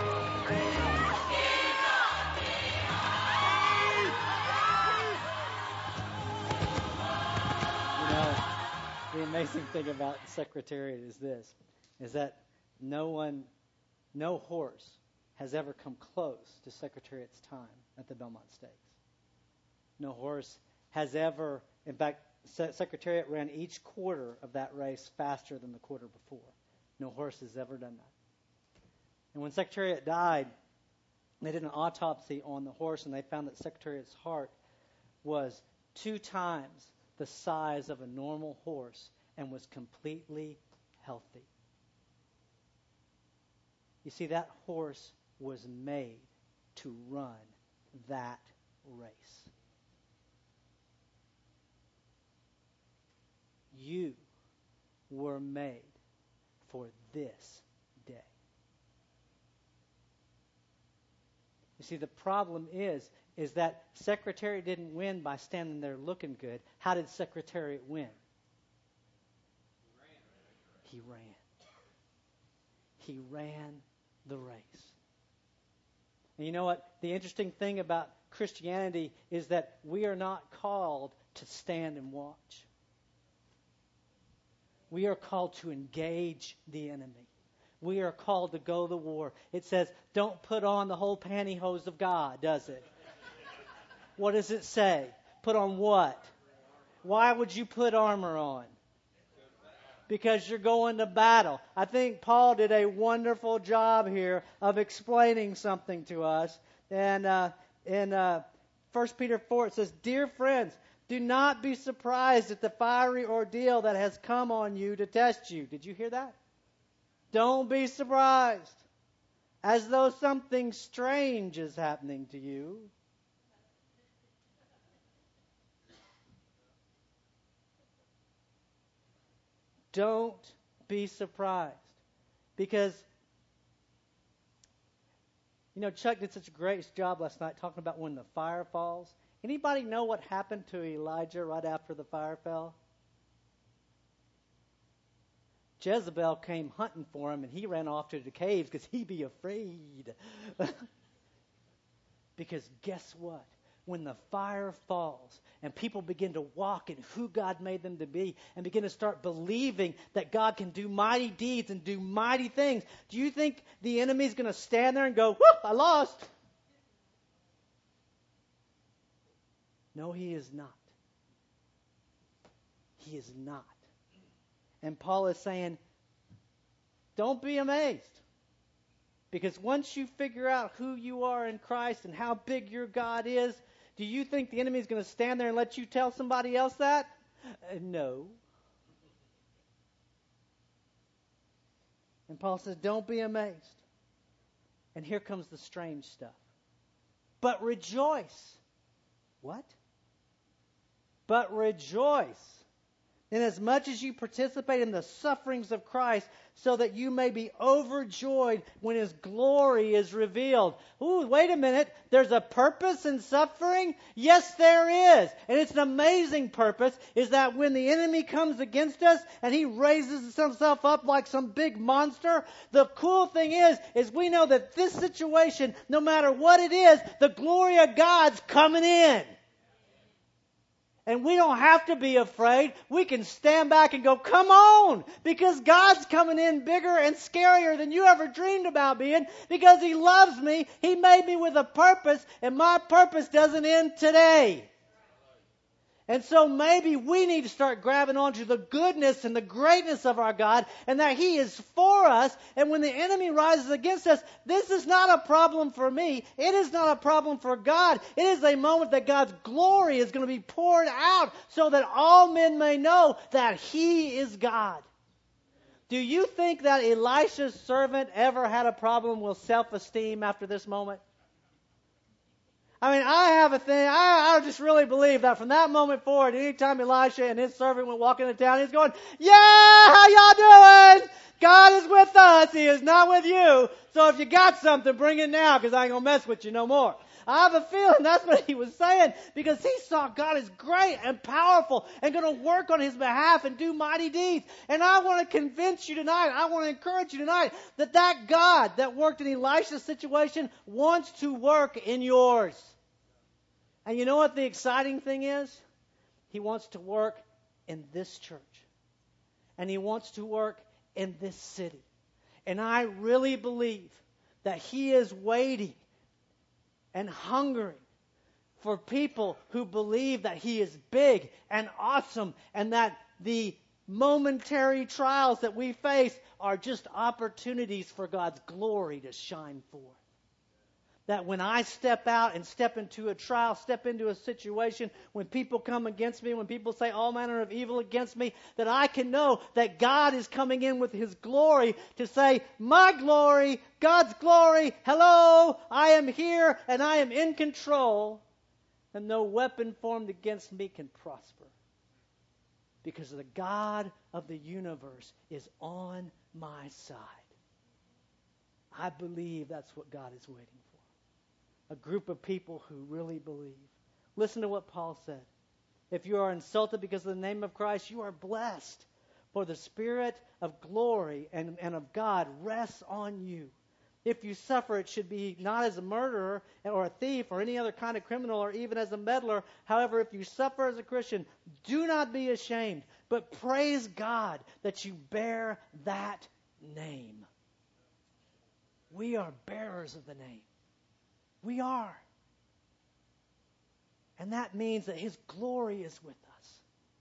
You know, the amazing thing about Secretariat is this, is that no horse has ever come close to Secretariat's time at the Belmont Stakes. No horse has ever, in fact, Secretariat ran each quarter of that race faster than the quarter before. No horse has ever done that. And when Secretariat died, they did an autopsy on the horse, and they found that Secretariat's heart was 2 times the size of a normal horse and was completely healthy. You see, that horse was made to run that race. You were made for this day. You see, the problem is that Secretariat didn't win by standing there looking good. How did Secretariat win? He ran. He ran the race. And you know what? The interesting thing about Christianity is that we are not called to stand and watch. We are called to engage the enemy. We are called to go to war. It says, don't put on the whole pantyhose of God, does it? What does it say? Put on what? Why would you put armor on? Because you're going to battle. I think Paul did a wonderful job here of explaining something to us. And in 1 Peter 4, it says, "Dear friends, do not be surprised at the fiery ordeal that has come on you to test you." Did you hear that? Don't be surprised, as though something strange is happening to you. Don't be surprised. Because, Chuck did such a great job last night talking about when the fire falls. Anybody know what happened to Elijah right after the fire fell? Jezebel came hunting for him, and he ran off to the caves because he'd be afraid. Because guess what? When the fire falls and people begin to walk in who God made them to be and begin to start believing that God can do mighty deeds and do mighty things, do you think the enemy's going to stand there and go, "Whoop, I lost"? No, he is not. He is not. And Paul is saying, don't be amazed. Because once you figure out who you are in Christ and how big your God is, do you think the enemy is going to stand there and let you tell somebody else that? No. And Paul says, don't be amazed. And here comes the strange stuff. But rejoice. What? But rejoice, inasmuch as you participate in the sufferings of Christ, so that you may be overjoyed when His glory is revealed. Ooh, wait a minute. There's a purpose in suffering? Yes, there is. And it's an amazing purpose, is that when the enemy comes against us and he raises himself up like some big monster, the cool thing is we know that this situation, no matter what it is, the glory of God's coming in. And we don't have to be afraid. We can stand back and go, come on, because God's coming in bigger and scarier than you ever dreamed about being, because He loves me. He made me with a purpose, and my purpose doesn't end today. And so maybe we need to start grabbing onto the goodness and the greatness of our God, and that He is for us. And when the enemy rises against us, this is not a problem for me. It is not a problem for God. It is a moment that God's glory is going to be poured out so that all men may know that He is God. Do you think that Elisha's servant ever had a problem with self-esteem after this moment? I mean, I have a thing. I just really believe that from that moment forward, anytime Elisha and his servant went walking into town, he's going, "Yeah, how y'all doing? God is with us. He is not with you. So if you got something, bring it now, because I ain't going to mess with you no more." I have a feeling that's what he was saying, because he saw God is great and powerful and going to work on his behalf and do mighty deeds. And I want to convince you tonight, I want to encourage you tonight, that God that worked in Elisha's situation wants to work in yours. And you know what the exciting thing is? He wants to work in this church. And He wants to work in this city. And I really believe that He is waiting and hungering for people who believe that He is big and awesome, and that the momentary trials that we face are just opportunities for God's glory to shine forth. That when I step out and step into a trial, step into a situation, when people come against me, when people say all manner of evil against me, that I can know that God is coming in with His glory to say, my glory, God's glory, hello, I am here and I am in control, and no weapon formed against me can prosper. Because the God of the universe is on my side. I believe that's what God is waiting for. A group of people who really believe. Listen to what Paul said. If you are insulted because of the name of Christ, you are blessed. For the Spirit of glory and of God rests on you. If you suffer, it should be not as a murderer or a thief or any other kind of criminal or even as a meddler. However, if you suffer as a Christian, do not be ashamed, but praise God that you bear that name. We are bearers of the name. We are. And that means that His glory is with us.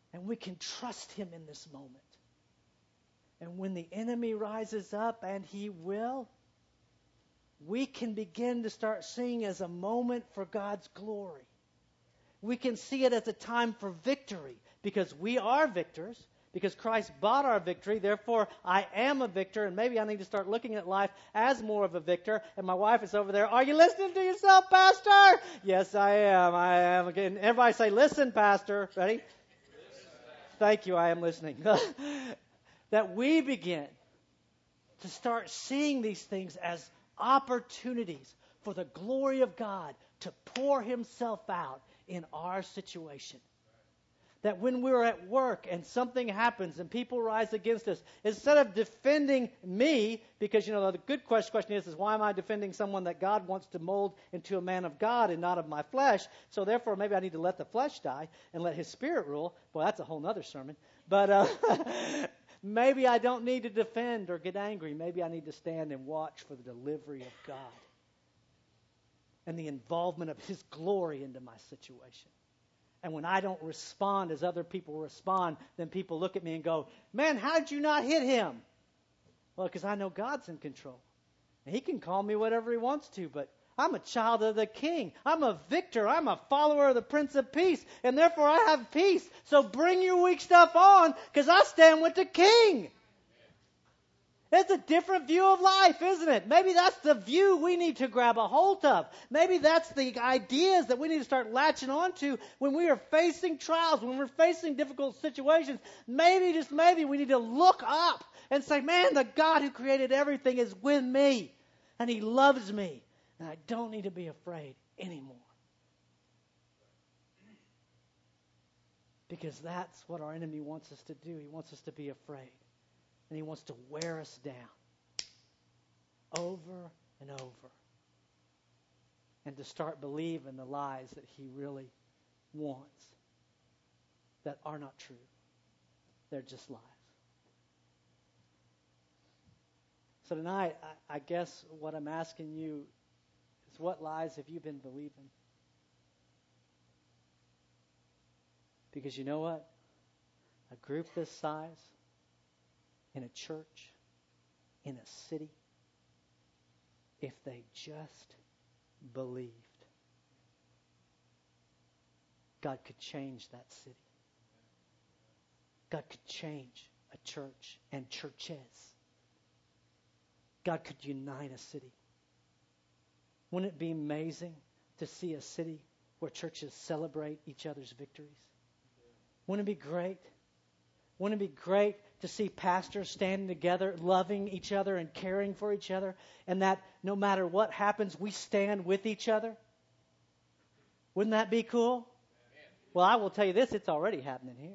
And we can trust Him in this moment. And when the enemy rises up, and he will, we can begin to start seeing as a moment for God's glory. We can see it as a time for victory, because we are victors, because Christ bought our victory. Therefore, I am a victor, and maybe I need to start looking at life as more of a victor. And my wife is over there. Are you listening to yourself, Pastor? Yes, I am. I am. Again, everybody say, listen, Pastor. Ready? Thank you. I am listening. That we begin to start seeing these things as opportunities for the glory of God to pour Himself out in our situation. That when we're at work and something happens and people rise against us, instead of defending me, because, the good question is why am I defending someone that God wants to mold into a man of God and not of my flesh? So therefore, maybe I need to let the flesh die and let His Spirit rule. Well, that's a whole other sermon. But maybe I don't need to defend or get angry. Maybe I need to stand and watch for the delivery of God and the involvement of His glory into my situation. And when I don't respond as other people respond, then people look at me and go, man, how did you not hit him? Well, because I know God's in control. And He can call me whatever He wants to, but I'm a child of the King. I'm a victor. I'm a follower of the Prince of Peace. And therefore I have peace. So bring your weak stuff on, because I stand with the King. It's a different view of life, isn't it? Maybe that's the view we need to grab a hold of. Maybe that's the ideas that we need to start latching on to when we are facing trials, when we're facing difficult situations. Maybe, just maybe, we need to look up and say, man, the God who created everything is with me, and He loves me, and I don't need to be afraid anymore. Because that's what our enemy wants us to do. He wants us to be afraid. And he wants to wear us down over and over. And to start believing the lies that he really wants that are not true. They're just lies. So tonight, I guess what I'm asking you is, what lies have you been believing? Because you know what? A group this size, in a church, in a city, if they just believed, God could change that city. God could change a church and churches. God could unite a city. Wouldn't it be amazing to see a city where churches celebrate each other's victories? Wouldn't it be great? Wouldn't it be great to see pastors standing together, loving each other and caring for each other, and that no matter what happens, we stand with each other? Wouldn't that be cool? Well, I will tell you this, it's already happening here.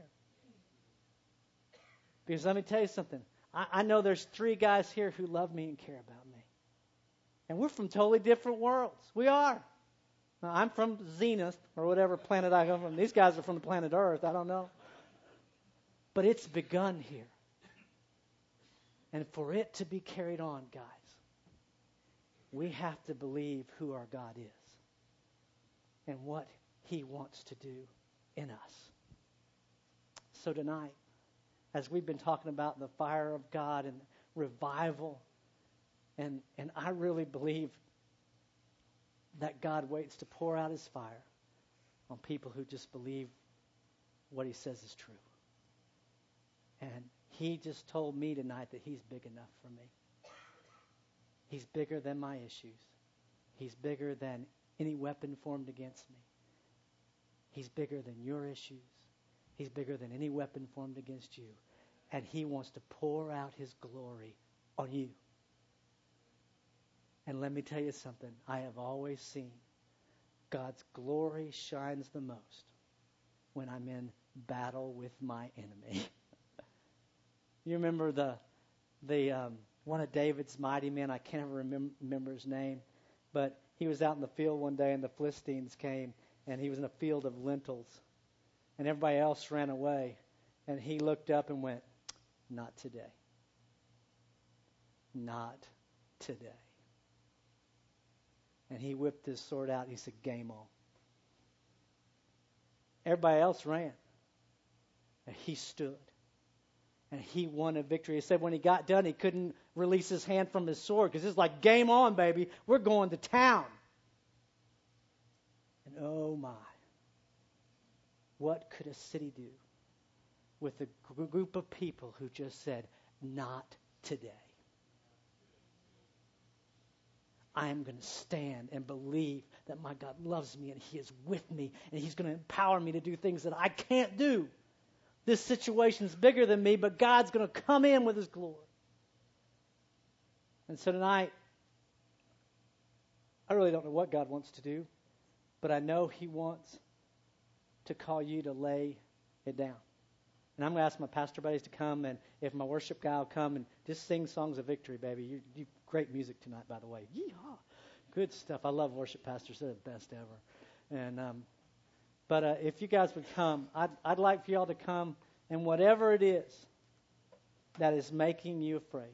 Because let me tell you something. I know there's 3 guys here who love me and care about me. And we're from totally different worlds. We are. Now, I'm from Zenith, or whatever planet I come from. These guys are from the planet Earth. I don't know. But it's begun here. And for it to be carried on, guys, we have to believe who our God is and what He wants to do in us. So tonight, as we've been talking about the fire of God and revival, and I really believe that God waits to pour out His fire on people who just believe what He says is true. And He just told me tonight that He's big enough for me. He's bigger than my issues. He's bigger than any weapon formed against me. He's bigger than your issues. He's bigger than any weapon formed against you. And He wants to pour out His glory on you. And let me tell you something. I have always seen God's glory shines the most when I'm in battle with my enemy. You remember the one of David's mighty men, I can't ever remember his name, but he was out in the field one day and the Philistines came, and he was in a field of lentils, and everybody else ran away, and he looked up and went, not today. Not today. And he whipped his sword out and he said, game on. Everybody else ran. he stood. And he won a victory. He said when he got done, he couldn't release his hand from his sword because it's like, game on, baby. We're going to town. And oh my, what could a city do with a group of people who just said, not today? I am going to stand and believe that my God loves me and he is with me and he's going to empower me to do things that I can't do. This situation's bigger than me, but God's going to come in with his glory. And so tonight, I really don't know what God wants to do, but I know he wants to call you to lay it down. And I'm going to ask my pastor buddies to come, and if my worship guy will come and just sing songs of victory, baby. You great music tonight, by the way. Yeehaw. Good stuff. I love worship pastors. They're the best ever. And But if you guys would come, I'd like for y'all to come, and whatever it is that is making you afraid,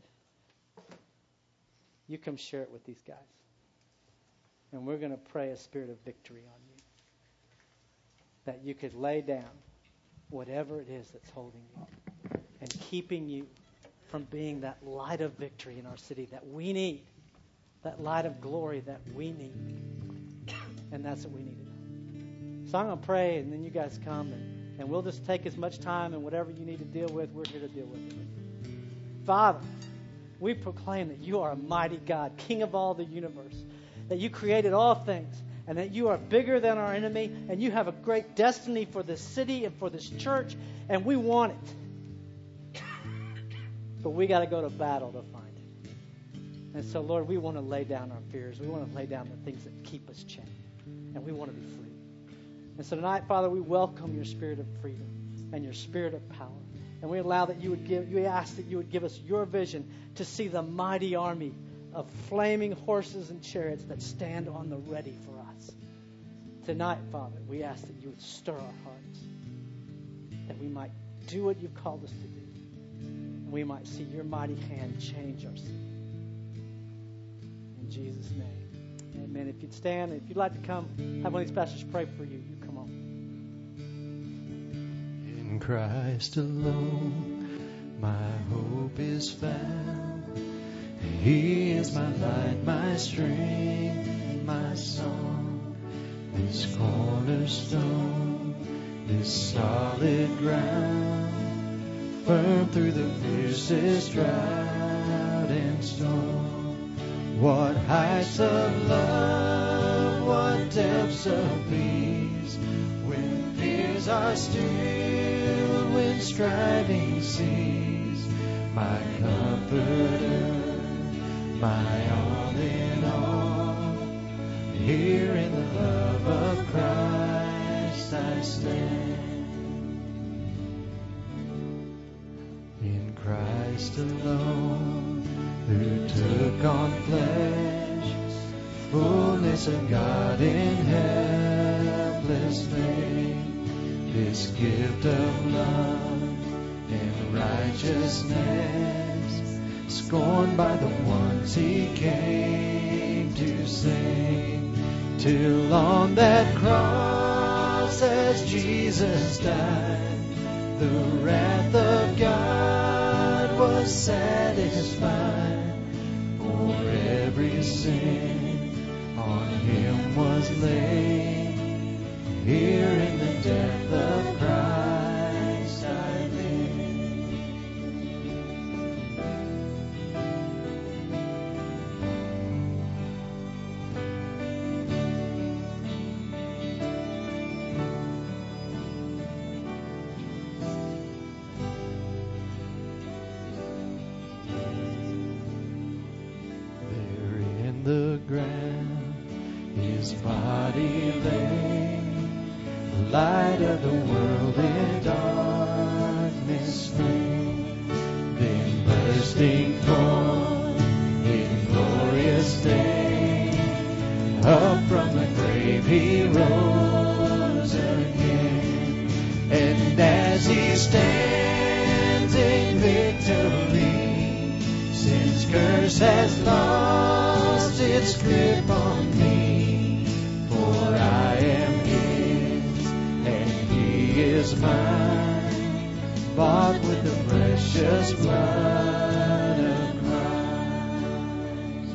you come share it with these guys. And we're going to pray a spirit of victory on you, that you could lay down whatever it is that's holding you and keeping you from being that light of victory in our city that we need, that light of glory that we need. And that's what we need to do. So I'm going to pray, and then you guys come, and we'll just take as much time, and whatever you need to deal with, we're here to deal with it. Father, we proclaim that you are a mighty God, King of all the universe, that you created all things, and that you are bigger than our enemy, and you have a great destiny for this city and for this church, and we want it. But we got to go to battle to find it. And so, Lord, we want to lay down our fears. We want to lay down the things that keep us chained, and we want to be free. And so tonight, Father, we welcome your spirit of freedom and your spirit of power. And we allow that we ask that you would give us your vision to see the mighty army of flaming horses and chariots that stand on the ready for us. Tonight, Father, we ask that you would stir our hearts, that we might do what you've called us to do, and we might see your mighty hand change our city. In Jesus' name, amen. If you'd stand, if you'd like to come, have one of these pastors pray for you. You come on. In Christ alone, my hope is found. He is my light, my strength, my song. This cornerstone, this solid ground, firm through the fiercest drought and storm. What heights of love, what depths of peace, when fears are stilled, when striving cease. My comforter, my all in all, here in the love of Christ I stand. In Christ alone, who took on flesh, fullness of God in helpless faith, this gift of love and righteousness, scorned by the ones he came to save, till on that cross as Jesus died, the wrath of God was satisfied. For every sin on him was laid, here in the death of Christ I live. His body lay, light of the world in darkness flame, then bursting forth in glorious day, up from the grave he rose again. And as he stands in victory, sin's curse has lost its grip on me. For I am his, and he is mine. bought with the precious blood of Christ.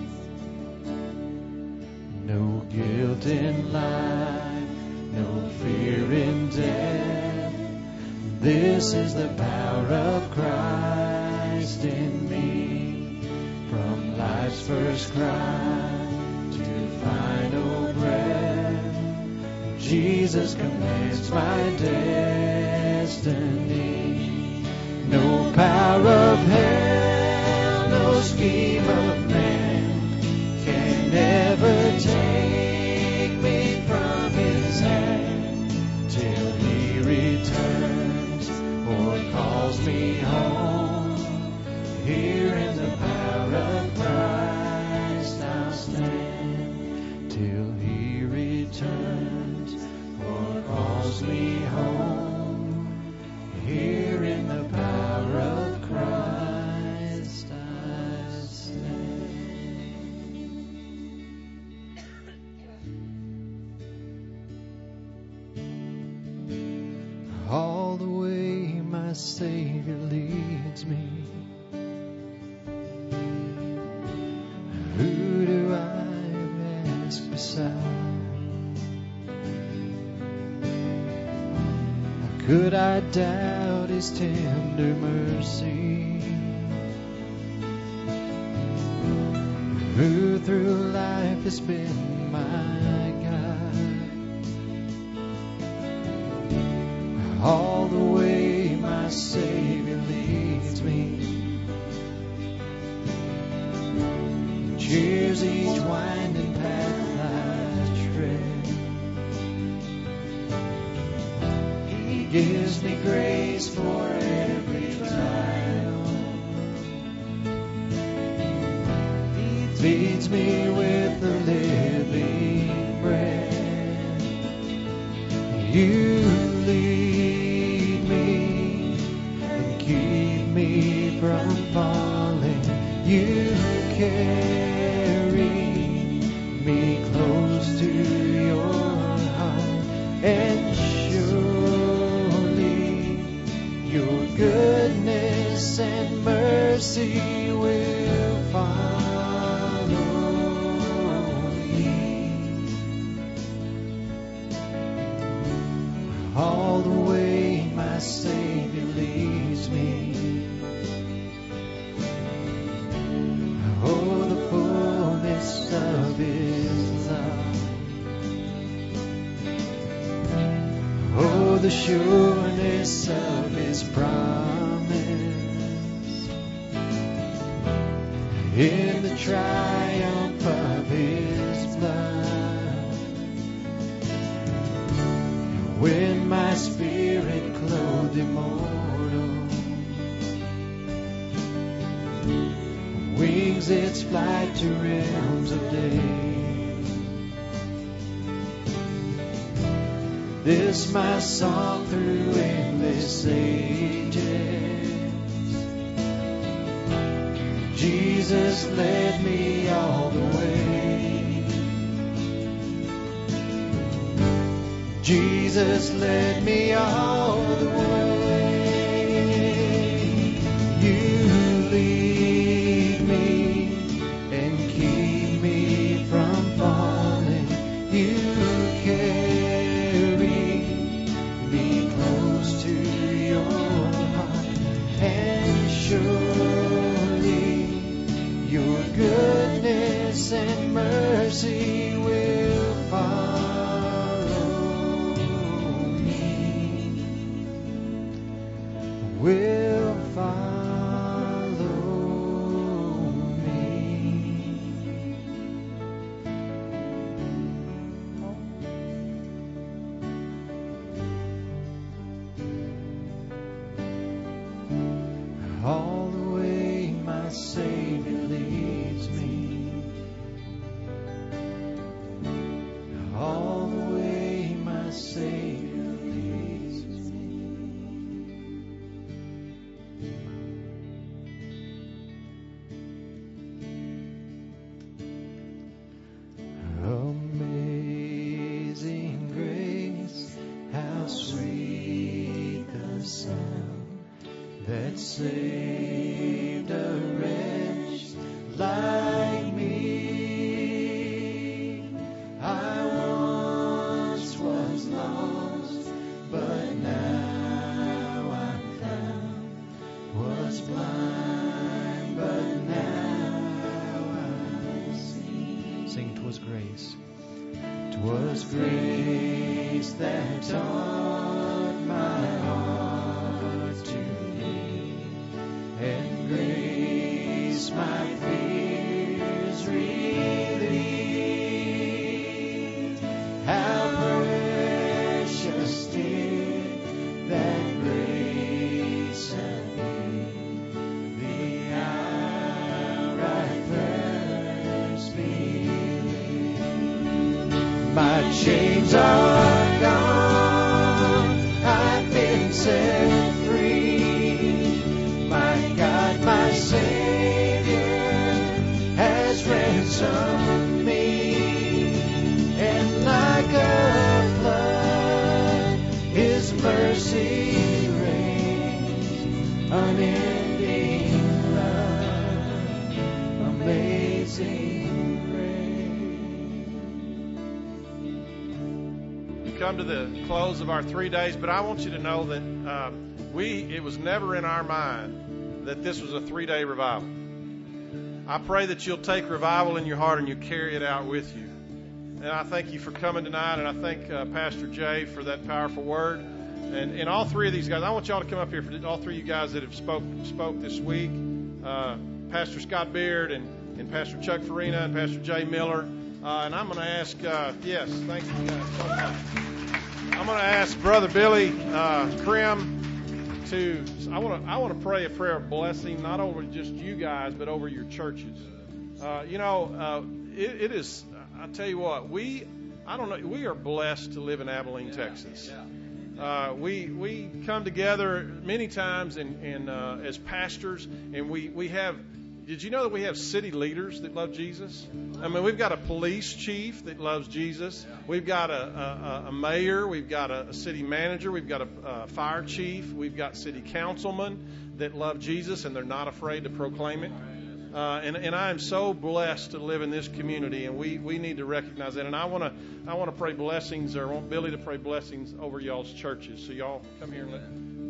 No guilt in life, no fear in death. This is the power of Christ in me. From life's first cry to final breath, Jesus commands my destiny. No power of hell, no scheme of man can ever take me from His hand till He returns or calls me home. Here in the power of Christ I'll stand till He returns or calls me home. Here in the power of Christ I stand. All the way my Savior leads me. Who do I ask beside? How could I doubt His tender mercy? Who through life has been my guide? All the way my Savior leads me. Cheers each winding path I tread. He gives me grace for every trial. He feeds me with the living bread. You lead me and keep me from falling. You carry me close to your heart, and surely your goodness and mercy will follow me. All the way my Savior leads me. Oh, the fullness of His love. Oh, the sureness of His promise. In the triumph of His blood. When my spirit clothed immortal, wings its flight to realms of day. This my song through endless ages. Jesus led me all the way. Jesus led me all the way. You lead me and keep me from falling. You carry me close to your heart, and surely your goodness and mercy will follow me. Will follow me. All the way my Savior leads me. All the way my Savior leads me. Amazing grace, how sweet the sound that saved a wretch like me. I once was lost, but now I'm found. Was blind, but now I see. Sing, 'twas grace. 'Twas grace that taught my heart to lead, and grace my fears relieved. How precious did that grace appear the hour I first believed. My chains are gone, I've been set free. My God, my Savior has ransomed me, and like a flood, His mercy reigns. Unending love, amazing grace. We come to the close of our 3 days, but I want you to know that it was never in our mind that this was a 3-day revival. I pray that you'll take revival in your heart and you'll carry it out with you. And I thank you for coming tonight, and I thank Pastor Jay for that powerful word. And all three of these guys, I want y'all to come up here, for all three of you guys that have spoke this week, Pastor Scott Beard and Pastor Chuck Farina and Pastor Jay Miller. And I'm going to ask, yes, thank you guys so much. I'm going to ask Brother Billy Krim to, I want to pray a prayer of blessing, not over just you guys, but over your churches. It is, I tell you what, we are blessed to live in Abilene, Texas. We come together many times as pastors, and we have. Did you know that we have city leaders that love Jesus? I mean, we've got a police chief that loves Jesus. We've got a mayor. We've got a city manager. We've got a fire chief. We've got city councilmen that love Jesus, and they're not afraid to proclaim it. And I am so blessed to live in this community, and we need to recognize that. And I want to pray blessings, or I want Billy to pray blessings over y'all's churches. So y'all come here and let.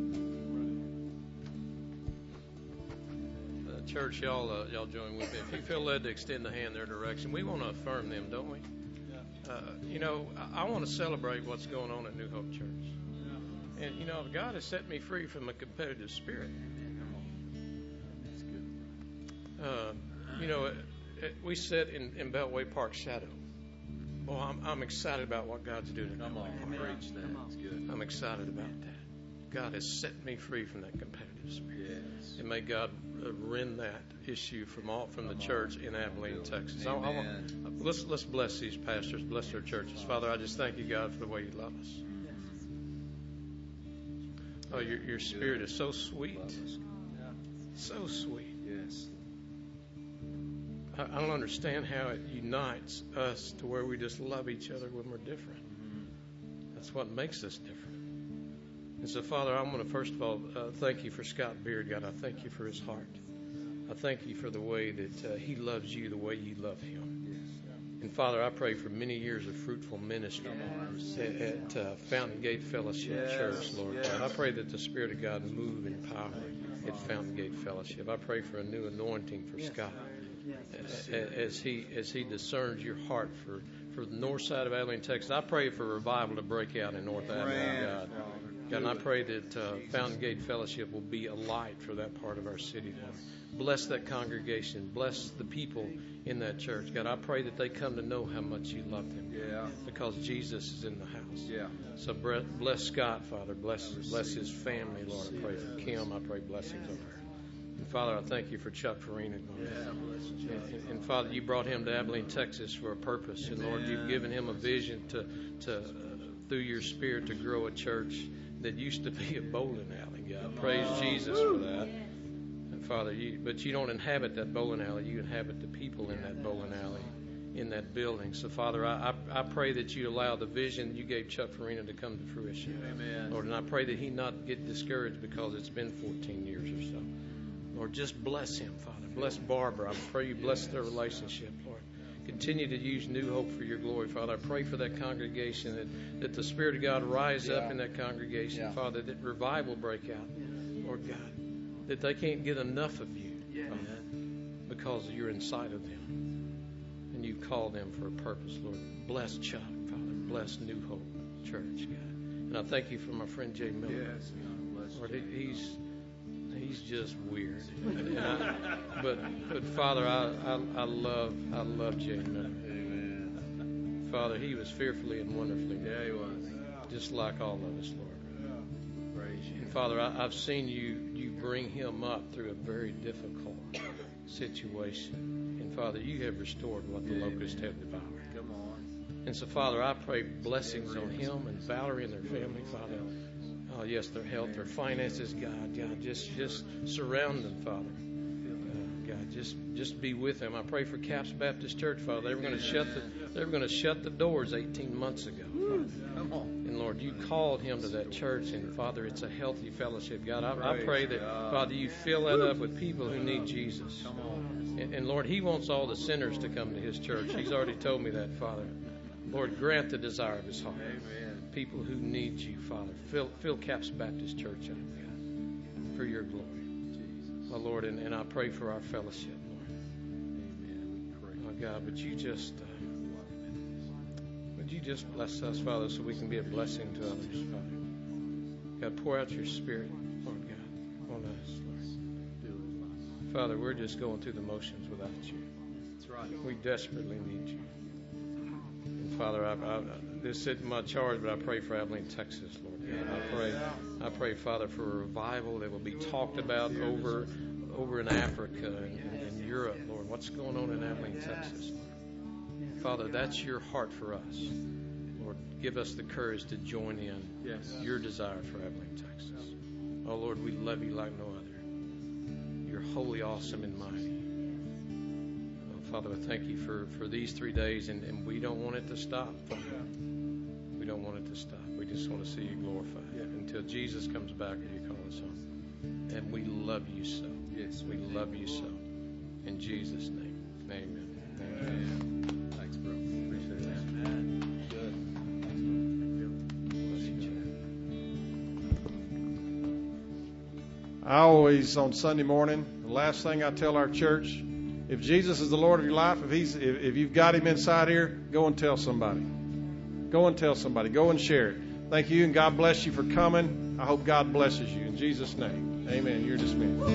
Church, y'all join with me. If you feel led to extend the hand in their direction, we want to affirm them, don't we? I want to celebrate what's going on at New Hope Church. And God has set me free from a competitive spirit. We sit in Beltway Park shadow. Well, I'm excited about what God's doing. Come on, preach that. It's good. I'm excited about that. God has set me free from that competitive spirit. Yes. And may God rend that issue from the church in Abilene, Texas. Let's bless these pastors, bless their churches. Father, I just thank you, God, for the way you love us. Oh, your spirit is so sweet. So sweet. Yes. I don't understand how it unites us to where we just love each other when we're different. That's what makes us different. And so, Father, I want to first of all thank you for Scott Beard, God. I thank you for his heart. I thank you for the way that he loves you the way you love him. And, Father, I pray for many years of fruitful ministry at Fountain Gate Fellowship Church, Lord God. I pray that the Spirit of God move in power at Fountain Gate Fellowship. I pray for a new anointing for Scott as he discerns your heart for the north side of Abilene, Texas. I pray for revival to break out in North Abilene, God. God, and I pray that Fountain Gate Fellowship will be a light for that part of our city, Lord. Bless that congregation. Bless the people in that church. God, I pray that they come to know how much you love them. Yeah. Because Jesus is in the house. Yeah. So bless Scott, Father. Bless his family, Lord. I pray for Kim. I pray blessings over her. And Father, I thank you for Chuck Farina, Lord. And Father, you brought him to Abilene, Texas for a purpose. And Lord, you've given him a vision to through your Spirit to grow a church that used to be a bowling alley, God. Praise Jesus for that. And Father, but you don't inhabit that bowling alley. You inhabit the people in that bowling alley in that building. So, Father, I pray that you allow the vision you gave Chuck Farina to come to fruition. Amen. Lord, and I pray that he not get discouraged because it's been 14 years or so. Lord, just bless him, Father. Bless Barbara. I pray you bless their relationship, Lord. Continue to use New Hope for your glory, Father. I pray for that congregation, that the Spirit of God rise up in that congregation, Father, that revival break out, Lord God, that they can't get enough of you, Father, because you're inside of them. And you call them for a purpose, Lord. Bless Chuck, Father. Bless New Hope Church, God. And I thank you for my friend Jay Miller. Yes, God. Lord, he's just weird. But Father, I love Jay Miller. Amen. Father, he was fearfully and wonderfully made. Yeah, he was. Just like all of us, Lord. Praise you. And Father, I've seen you bring him up through a very difficult situation. And Father, you have restored what the locusts have devoured. Come on. And so, Father, I pray blessings on him and Valerie and their family, Father. Oh, yes, their health, their finances, God, just surround them, Father. God, just be with them. I pray for Caps Baptist Church, Father. They were going to shut the doors 18 months ago, Father. Come on. And Lord, you called him to that church, and Father, it's a healthy fellowship. God, I pray that, Father, you fill that up with people who need Jesus. Come on. And Lord, he wants all the sinners to come to his church. He's already told me that, Father. Lord, grant the desire of his heart. Amen. People who need you, Father. Fill Caps Baptist Church up, God, for your glory. Oh, Lord, and I pray for our fellowship, Lord. Amen. We pray. Oh, God, would you just bless us, Father, so we can be a blessing to others, Father. God, pour out your Spirit, Lord God, on us, Lord. Father, we're just going through the motions without you. That's right. We desperately need you. And Father, this isn't my charge, but I pray for Abilene, Texas, Lord God. I pray, Father, for a revival that will be talked about over in Africa and Europe, Lord. What's going on in Abilene, Texas? Father, that's your heart for us. Lord, give us the courage to join in your desire for Abilene, Texas. Oh, Lord, we love you like no other. You're holy, awesome, and mighty. Oh, Father, I thank you for these 3 days, and we don't want it to stop, Father. We don't want it to stop. We just want to see you glorified until Jesus comes back and you call us home. And we love you so. Yes, we love you so. In Jesus' name, amen. Amen. Thanks, bro. Appreciate that. Amen. Good. I always, on Sunday morning, the last thing I tell our church, if Jesus is the Lord of your life, if you've got him inside here, go and tell somebody. Go and tell somebody. Go and share it. Thank you, and God bless you for coming. I hope God blesses you. In Jesus' name, amen. You're dismissed.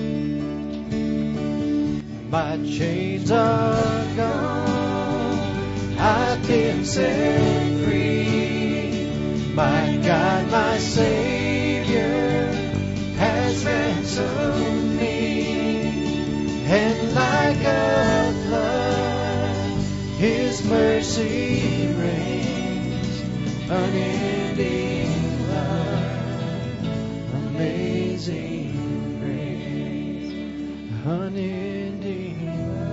My chains are gone. I've been set free. My God, my Savior has ransomed me. And like a flood, His mercy reigns. Unending love, amazing grace. Unending love.